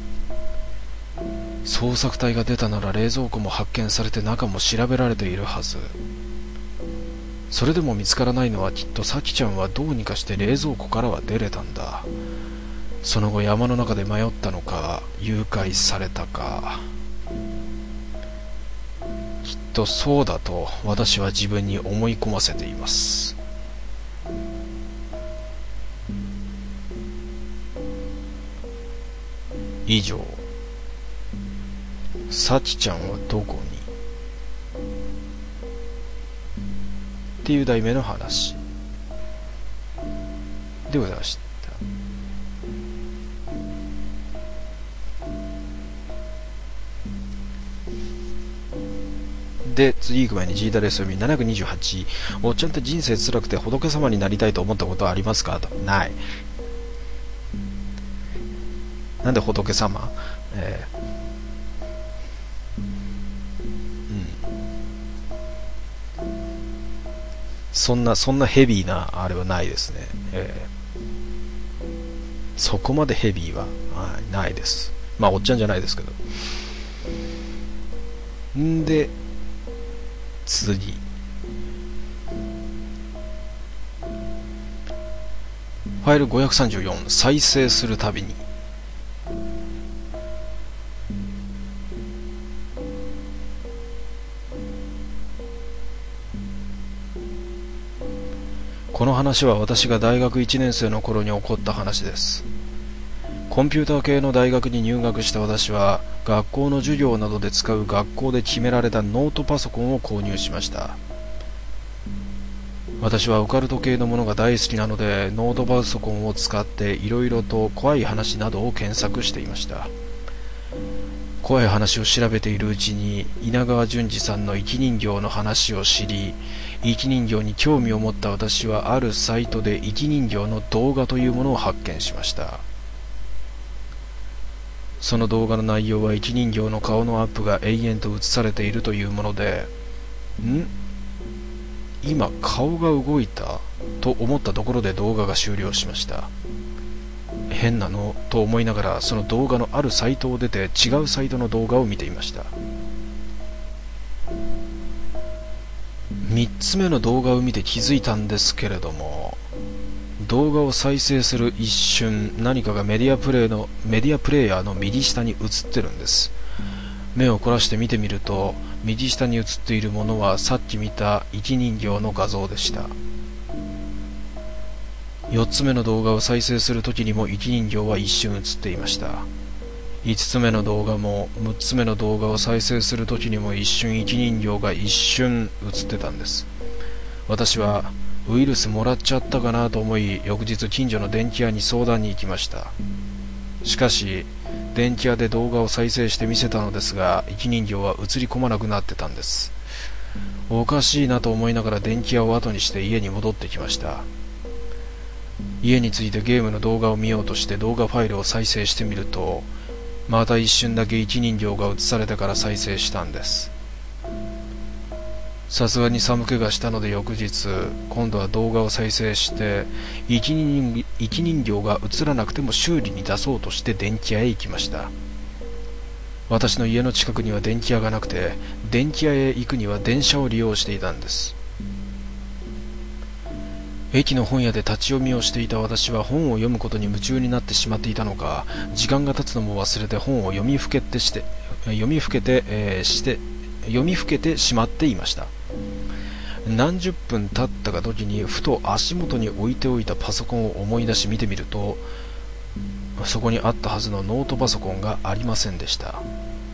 捜索隊が出たなら冷蔵庫も発見されて中も調べられているはず。それでも見つからないのはきっとさきちゃんはどうにかして冷蔵庫からは出れたんだ。その後山の中で迷ったのか誘拐されたか、きっとそうだと私は自分に思い込ませています。以上、さきちゃんはどこにっていう題名の話でございました。で、次行く前に G ダレス読みななひゃくにじゅうはち、おっちゃんって人生辛くて仏様になりたいと思ったことはありますかと。ない。なんで仏様、えーそんなそんなヘビーなあれはないですね、えー、そこまでヘビーは、はい、ないです。まあおっちゃんじゃないですけど。んで次、ファイルごひゃくさんじゅうよん、再生するたびに。ここの話は私が大学いちねん生の頃に起こった話です。コンピューター系の大学に入学した私は、学校の授業などで使う学校で決められたノートパソコンを購入しました。私はオカルト系のものが大好きなので、ノートパソコンを使っていろいろと怖い話などを検索していました。怖い話を調べているうちに、稲川淳二さんの生き人形の話を知り、生き人形に興味を持った私はあるサイトで生き人形の動画というものを発見しました。その動画の内容は生き人形の顔のアップが永遠と映されているというもので、ん今顔が動いたと思ったところで動画が終了しました。変なのと思いながら、その動画のあるサイトを出て違うサイトの動画を見ていました。みっつめの動画を見て気づいたんですけれども、動画を再生する一瞬、何かがメディアプレイのメディアプレイヤーの右下に映ってるんです。目を凝らして見てみると、右下に映っているものはさっき見た生き人形の画像でした。よっつめの動画を再生するときにも生き人形は一瞬映っていました。いつつめの動画もむっつめの動画を再生するときにも一瞬生き人形が一瞬映ってたんです。私はウイルスもらっちゃったかなと思い、翌日近所の電気屋に相談に行きました。しかし電気屋で動画を再生して見せたのですが、生き人形は映り込まなくなってたんです。おかしいなと思いながら電気屋を後にして家に戻ってきました。家に着いてゲームの動画を見ようとして動画ファイルを再生してみると、また一瞬だけ生き人形が映されてから再生したんです。さすがに寒気がしたので翌日、今度は動画を再生して生き人、生き人形が映らなくても修理に出そうとして電気屋へ行きました。私の家の近くには電気屋がなくて、電気屋へ行くには電車を利用していたんです。駅の本屋で立ち読みをしていた私は本を読むことに夢中になってしまっていたのか、時間が経つのも忘れて本を読みふけてして読みふけて、えー、して読みふけてしまっていました。何十分経ったか時にふと足元に置いておいたパソコンを思い出し見てみると、そこにあったはずのノートパソコンがありませんでした。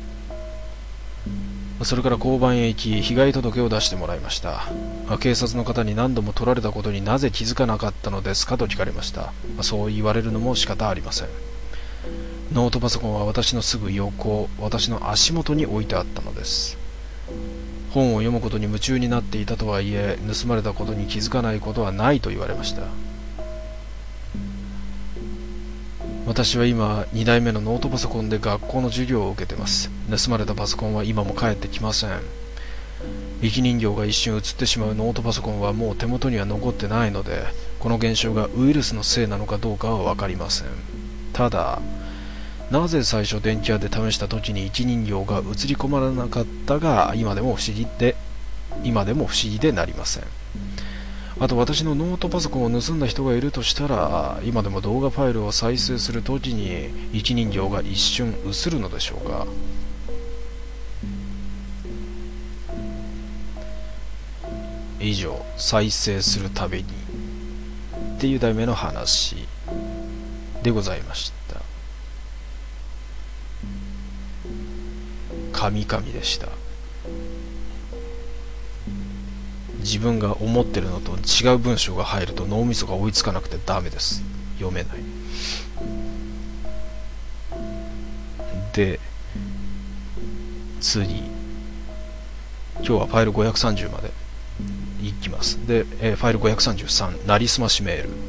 それから交番へ行き、被害届を出してもらいました。警察の方に何度も取られたことになぜ気づかなかったのですかと聞かれました。そう言われるのも仕方ありません。ノートパソコンは私のすぐ横、私の足元に置いてあったのです。本を読むことに夢中になっていたとはいえ、盗まれたことに気づかないことはないと言われました。私は今にだいめのノートパソコンで学校の授業を受けています。盗まれたパソコンは今も返ってきません。生き人形が一瞬映ってしまうノートパソコンはもう手元には残ってないので、この現象がウイルスのせいなのかどうかは分かりません。ただ、なぜ最初電気屋で試した時に生き人形が映り込まれなかったが今でも不思議で今でも不思議でなりません。あと、私のノートパソコンを盗んだ人がいるとしたら、今でも動画ファイルを再生するときに生き人形が一瞬映るのでしょうか。以上、再生するたびにっていう題名の話でございました。神々でした。自分が思ってるのと違う文章が入ると脳みそが追いつかなくてダメです。読めない。で、次、今日はファイルごひゃくさんじゅうまでいきます。で、えー、ファイルごひゃくさんじゅうさん、なりすましメール。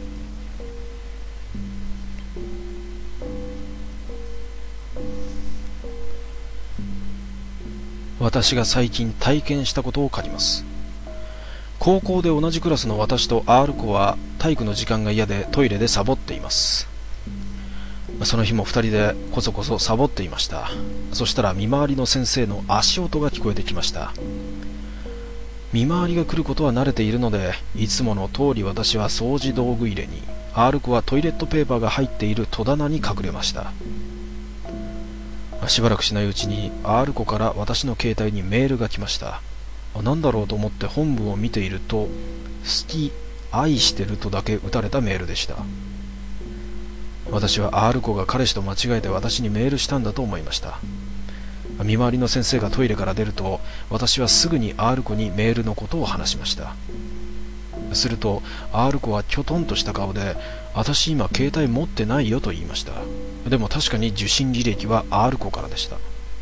私が最近体験したことを書きます。高校で同じクラスの私と R 子は体育の時間が嫌でトイレでサボっています。その日もふたりでこそこそサボっていました。そしたら見回りの先生の足音が聞こえてきました。見回りが来ることは慣れているので、いつもの通り私は掃除道具入れに、 R 子はトイレットペーパーが入っている戸棚に隠れました。しばらくしないうちに R 子から私の携帯にメールが来ました。なんだろうと思って本文を見ていると、好き愛してるとだけ打たれたメールでした。私は R 子が彼氏と間違えて私にメールしたんだと思いました。見回りの先生がトイレから出ると、私はすぐに R 子にメールのことを話しました。すると R 子はきょとんとした顔で、私今携帯持ってないよと言いました。でも確かに受信履歴は R 子からでした。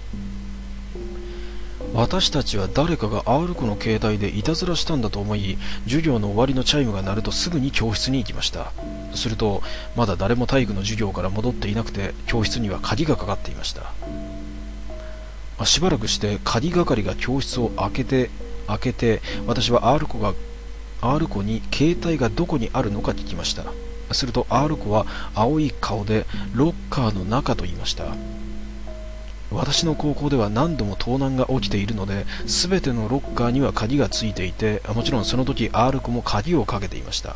私たちは誰かが R 子の携帯でいたずらしたんだと思い、授業の終わりのチャイムが鳴るとすぐに教室に行きました。するとまだ誰も体育の授業から戻っていなくて、教室には鍵がかかっていました。しばらくして鍵係が教室を開けて開けて私は R 子が R 子に携帯がどこにあるのか聞きました。すると R 子は青い顔でロッカーの中と言いました。私の高校では何度も盗難が起きているので、全てのロッカーには鍵がついていて、もちろんその時 R 子も鍵をかけていました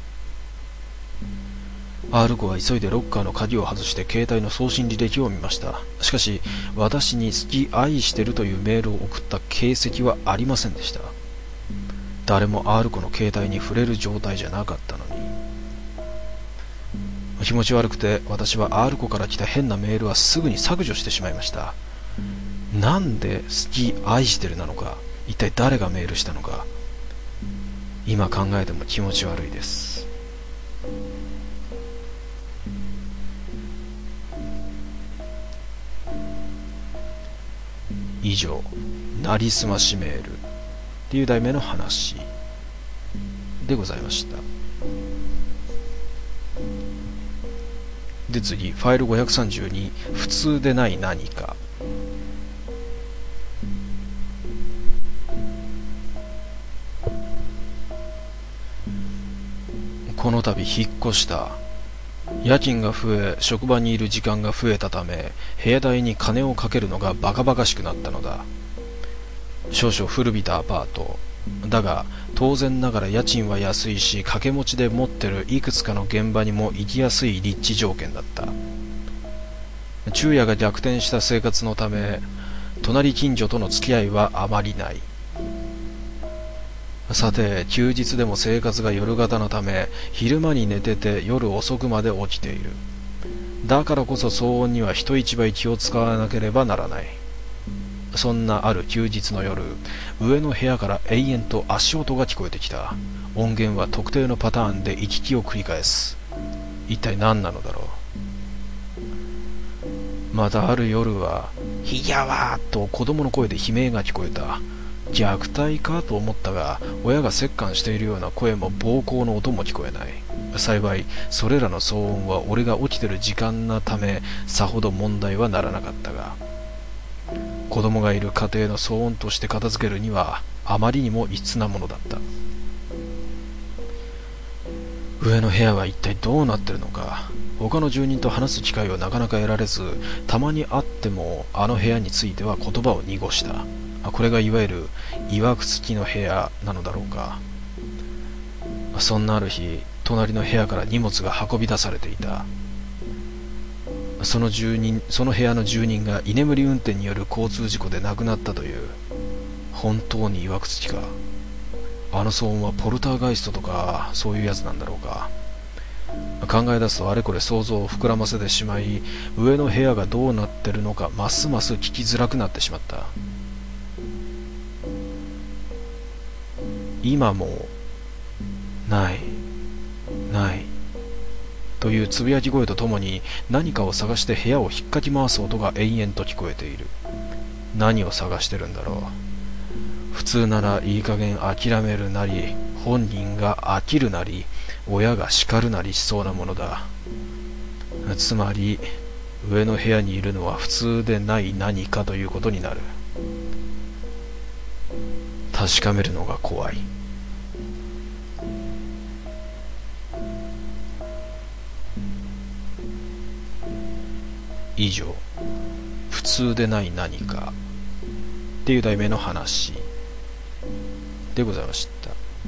。R 子は急いでロッカーの鍵を外して携帯の送信履歴を見ました。しかし私に好き愛してるというメールを送った形跡はありませんでした。誰も R 子の携帯に触れる状態じゃなかったのに。気持ち悪くて私は R 子から来た変なメールはすぐに削除してしまいました。なんで好き愛してるなのか、一体誰がメールしたのか、今考えても気持ち悪いです。以上、なりすましメールっていう題名の話でございました。で次、ファイルごひゃくさんじゅうに、普通でない何か。この度引っ越した。夜勤が増え、職場にいる時間が増えたため、部屋代に金をかけるのがバカバカしくなったのだ。少々古びたアパートだが、当然ながら家賃は安いし、掛け持ちで持ってるいくつかの現場にも行きやすい立地条件だった。昼夜が逆転した生活のため、隣近所との付き合いはあまりない。さて、休日でも生活が夜型のため、昼間に寝てて夜遅くまで起きている。だからこそ騒音には人一倍気を使わなければならない。そんなある休日の夜、上の部屋から延々と足音が聞こえてきた。音源は特定のパターンで行き来を繰り返す。一体何なのだろう。またある夜は、ひやわーと子供の声で悲鳴が聞こえた。虐待かと思ったが、親が折檻しているような声も暴行の音も聞こえない。幸いそれらの騒音は俺が起きてる時間なため、さほど問題はならなかったが、子供がいる家庭の騒音として片付けるにはあまりにも異質なものだった。上の部屋は一体どうなってるのか。他の住人と話す機会はなかなか得られず、たまに会ってもあの部屋については言葉を濁した。これがいわゆるいわくつきの部屋なのだろうか。そんなある日、隣の部屋から荷物が運び出されていた。その住人、その部屋の住人が居眠り運転による交通事故で亡くなったという。本当にいわくつきか。あの騒音はポルターガイストとかそういうやつなんだろうか。考え出すとあれこれ想像を膨らませてしまい、上の部屋がどうなってるのかますます聞きづらくなってしまった。今もないないというつぶやき声とともに、何かを探して部屋を引っかき回す音が延々と聞こえている。何を探してるんだろう。普通ならいい加減諦めるなり、本人が飽きるなり、親が叱るなりしそうなものだ。つまり上の部屋にいるのは普通でない何かということになる。確かめるのが怖い。以上、普通でない何かっていう題名の話でございました。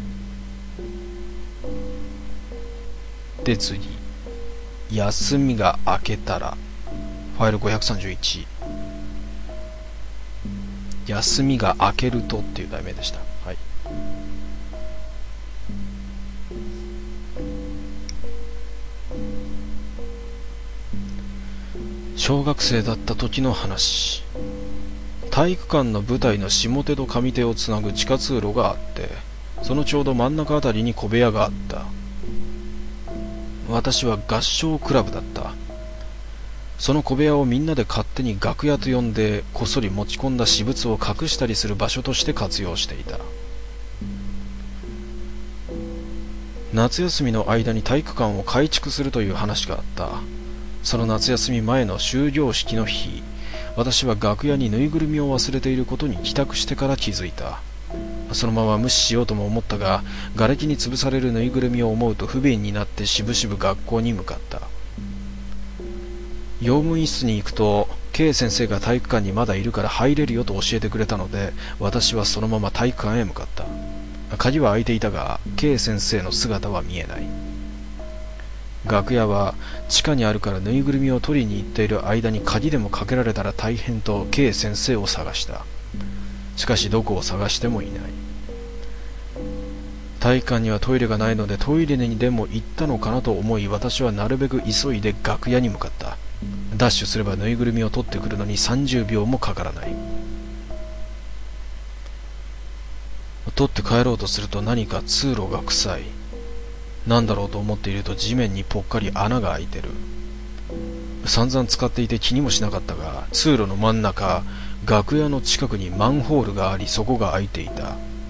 で次、休みが明けたら、ファイルごひゃくさんじゅういち、休みが明けるとっていう題名でした。はい。 小学生だった時の話。体育館の舞台の下手と上手をつなぐ地下通路があって、そのちょうど真ん中あたりに小部屋があった。私は合唱クラブだった。その小部屋をみんなで勝手に楽屋と呼んで、こっそり持ち込んだ私物を隠したりする場所として活用していた。夏休みの間に体育館を改築するという話があった。その夏休み前の終業式の日、私は楽屋にぬいぐるみを忘れていることに帰宅してから気づいた。そのまま無視しようとも思ったが、瓦礫に潰されるぬいぐるみを思うと不便になってしぶしぶ学校に向かった。用務員室に行くと K 先生が体育館にまだいるから入れるよと教えてくれたので、私はそのまま体育館へ向かった。鍵は開いていたが K 先生の姿は見えない。楽屋は地下にあるからぬいぐるみを取りに行っている間に鍵でもかけられたら大変と K 先生を探した。しかしどこを探してもいない。体育館にはトイレがないのでトイレにでも行ったのかなと思い、私はなるべく急いで楽屋に向かった。ダッシュすればぬいぐるみを取ってくるのにさんじゅうびょうもかからない。取って帰ろうとすると何か通路が臭い。なんだろうと思っていると地面にぽっかり穴が開いてる。散々使っていて気にもしなかったが、通路の真ん中、楽屋の近くにマンホールがあり、そこが開いていた。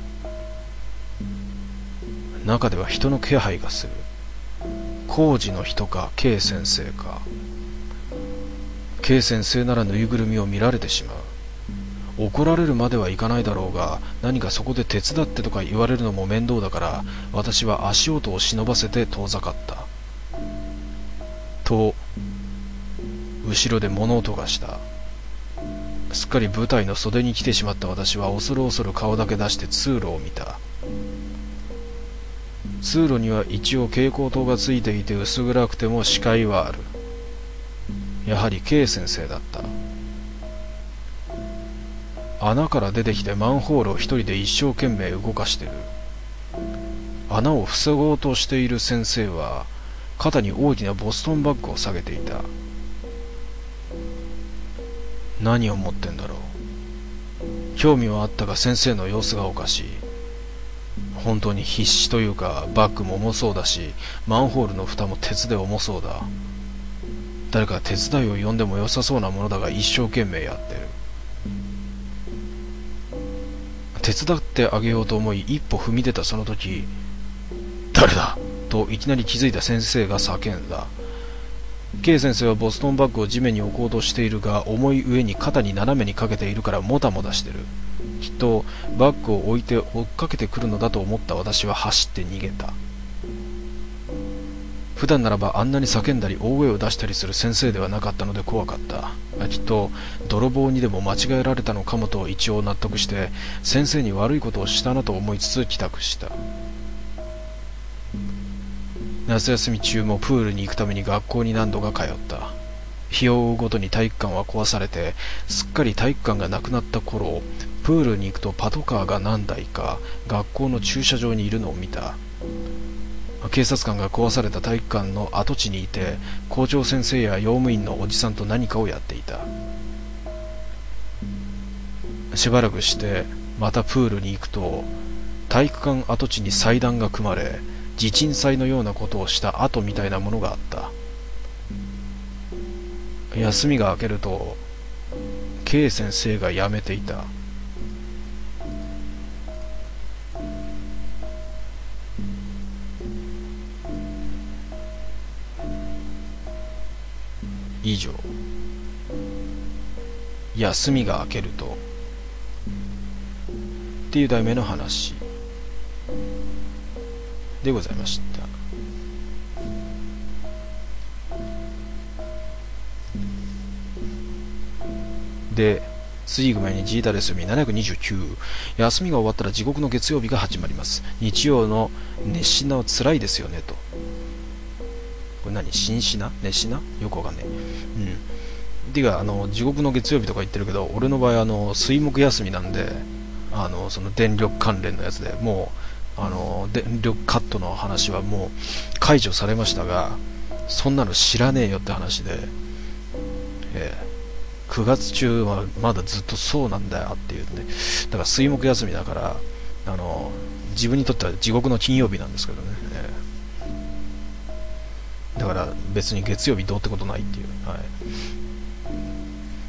中では人の気配がする。工事の人か K 先生か。 K 先生ならぬいぐるみを見られてしまう。怒られるまではいかないだろうが、何かそこで手伝ってとか言われるのも面倒だから、私は足音を忍ばせて遠ざかった。と後ろで物音がした。すっかり舞台の袖に来てしまった私は恐る恐る顔だけ出して通路を見た。通路には一応蛍光灯がついていて薄暗くても視界はある。やはり K 先生だった。穴から出てきてマンホールを一人で一生懸命動かしてる。穴を塞ごうとしている先生は肩に大きなボストンバッグを下げていた。何を持ってんだろう。興味はあったが先生の様子がおかしい。本当に必死というか、バッグも重そうだし、マンホールの蓋も鉄で重そうだ。誰か手伝いを呼んでも良さそうなものだが一生懸命やってる。手伝ってあげようと思い一歩踏み出たその時、誰だといきなり気づいた先生が叫んだ。 K 先生はボストンバッグを地面に置こうとしているが、重い上に肩に斜めにかけているからもたもたしてる。きっとバッグを置いて追っかけてくるのだと思った私は走って逃げた。普段ならばあんなに叫んだり大声を出したりする先生ではなかったので怖かった。きっと泥棒にでも間違えられたのかもと一応納得して、先生に悪いことをしたなと思いつつ帰宅した。夏休み中もプールに行くために学校に何度か通った。日を追うごとに体育館は壊されて、すっかり体育館がなくなった頃、プールに行くとパトカーが何台か学校の駐車場にいるのを見た。警察官が壊された体育館の跡地にいて、校長先生や用務員のおじさんと何かをやっていた。しばらくしてまたプールに行くと、体育館跡地に祭壇が組まれ、地鎮祭のようなことをした跡みたいなものがあった。休みが明けると K 先生が辞めていた。以上。休みが明けるとっていう題名の話でございました。で、次行く前にジータですよみななひゃくにじゅうきゅう。休みが終わったら地獄の月曜日が始まります。日曜の熱心なは辛いですよねと。これ何、新しな熱しなよくわかんない。うん。てか、あの、地獄の月曜日とか言ってるけど、俺の場合、あの、水木休みなんで、あの、その電力関連のやつでもう、あの、電力カットの話はもう解除されましたが、そんなの知らねえよって話で、 えー、くがつ中はまだずっとそうなんだよっていうね。だから水木休みだから、あの自分にとっては地獄の金曜日なんですけどね、えー、だから別に月曜日どうってことないっていう、はい、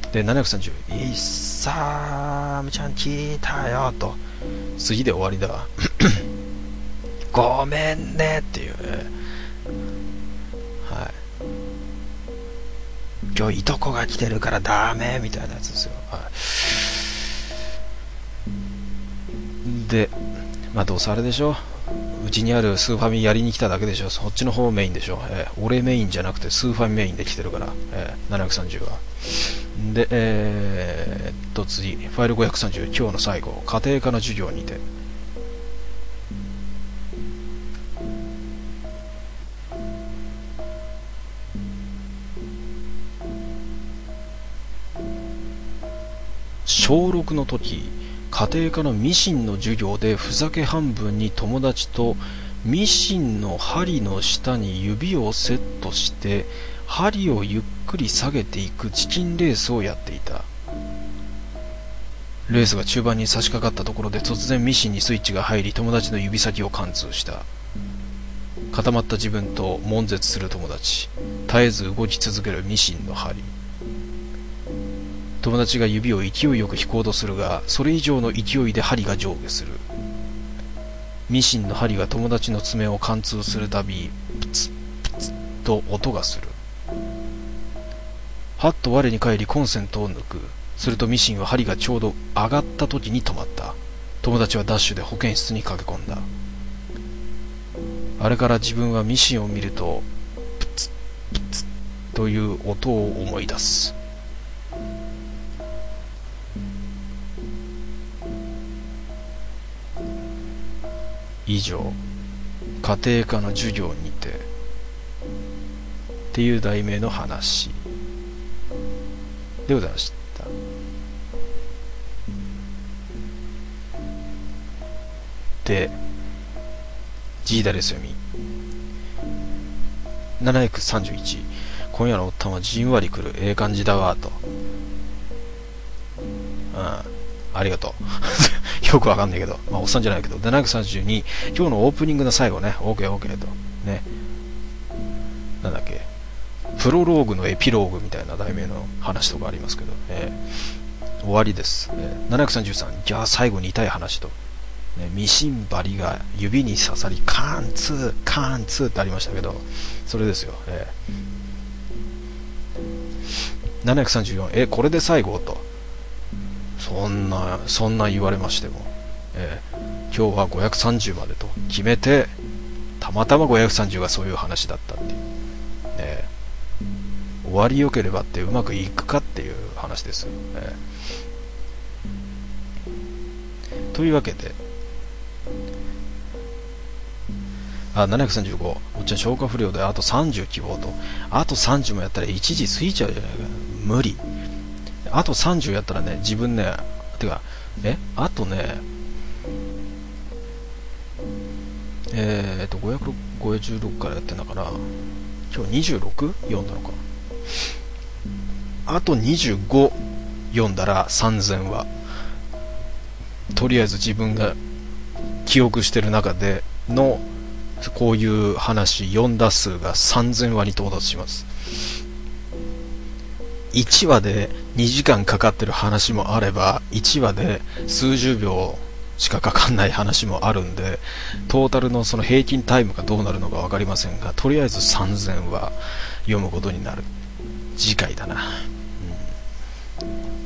でななひゃくさんじゅう、イッサームちゃん聞いたよと、次で終わりだごめんねっていう、えー、はい、今日いとこが来てるからダメみたいなやつですよ、はい、でまあどうせあれでしょ、うちにあるスーファミやりに来ただけでしょ、そっちの方メインでしょ、えー、俺メインじゃなくてスーファミメインで来てるから、えー、ななひゃくさんじゅうはで、えー、っと次ファイルごひゃくさんじゅう、今日の最後、家庭科の授業にて、小ろくの時、家庭科のミシンの授業でふざけ半分に友達とミシンの針の下に指をセットして針をゆっくり下げていくチキンレースをやっていた。レースが中盤に差し掛かったところで突然ミシンにスイッチが入り、友達の指先を貫通した。固まった自分と悶絶する友達、絶えず動き続けるミシンの針。友達が指を勢いよく引こうとするが、それ以上の勢いで針が上下する。ミシンの針が友達の爪を貫通するたび、プツプツと音がする。はっと我に返りコンセントを抜く。するとミシンは針がちょうど上がった時に止まった。友達はダッシュで保健室に駆け込んだ。あれから自分はミシンを見るとプツプツという音を思い出す。以上、家庭科の授業にてっていう題名の話でございました。で G ダレス読みななひゃくさんじゅういち、今夜のおったまじんわりくる、ええ感じだわと、うん、ありがとうよくわかんないけど、まあおっさんじゃないけど。でななひゃくさんじゅうに、今日のオープニングの最後ね、 オーケーオーケー とね、なんだっけ、プロローグのエピローグみたいな題名の話とかありますけど、えー、終わりです、えー、ななひゃくさんじゅうさん、じゃあ最後に痛い話と、ね、ミシン針が指に刺さりカーンツーカーンツーってありましたけど、それですよ、えー、ななひゃくさんじゅうよん、えこれで最後と、そんなそんな言われましても、えー、今日はごひゃくさんじゅうまでと決めて、たまたまごひゃくさんじゅうがそういう話だったっていう、えー、終わりよければってうまくいくかっていう話ですよ、えー、というわけで、あ、ななひゃくさんじゅうご、おっちゃん消化不良であとさんじゅう希望と、あとさんじゅうもやったらいちじ過ぎちゃうじゃないか、無理。あとさんじゅうやったらね、自分ね、てかえあとね、えーとごひゃくごじゅうろくからやってんだから、今日にじゅうろく読んだのか、あとにじゅうご読んだらさんぜんわ、とりあえず自分が記憶してる中でのこういう話、読んだ数がさんぜんわに到達します。いちわでにじかんかかってる話もあれば、いちわで数十秒しかかかんない話もあるんで、トータルのその平均タイムがどうなるのか分かりませんが、とりあえずさんぜんわ読むことになる。次回だな、うん、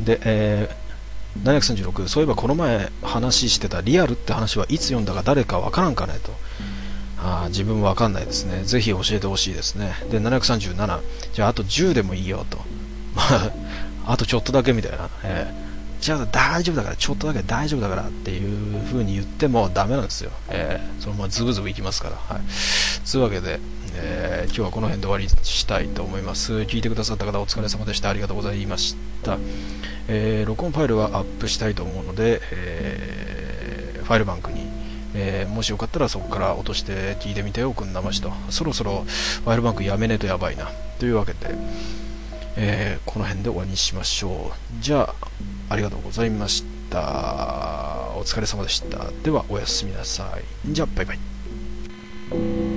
で、えー、ななひゃくさんじゅうろく、そういえばこの前話してたリアルって話はいつ読んだか誰か分からんかねと。あ、自分分かんないですね、ぜひ教えてほしいですね。でななひゃくさんじゅうなな、じゃああとじゅうでもいいよとあとちょっとだけみたいな、えー、じゃあ大丈夫だから、ちょっとだけ大丈夫だからっていう風に言ってもダメなんですよ、えー、そのままズブズブいきますから、はい、つうわけで、えー、今日はこの辺で終わりにしたいと思います。聞いてくださった方お疲れ様でした。ありがとうございました。えー、録音ファイルはアップしたいと思うので、えー、ファイルバンクに、えー、もしよかったらそこから落として聞いてみておくんなましと。そろそろファイルバンクやめねえとやばいなというわけで、 えーこの辺で終わりにしましょう。じゃあ、ありがとうございました。お疲れ様でした。では、おやすみなさい。じゃあ、バイバイ。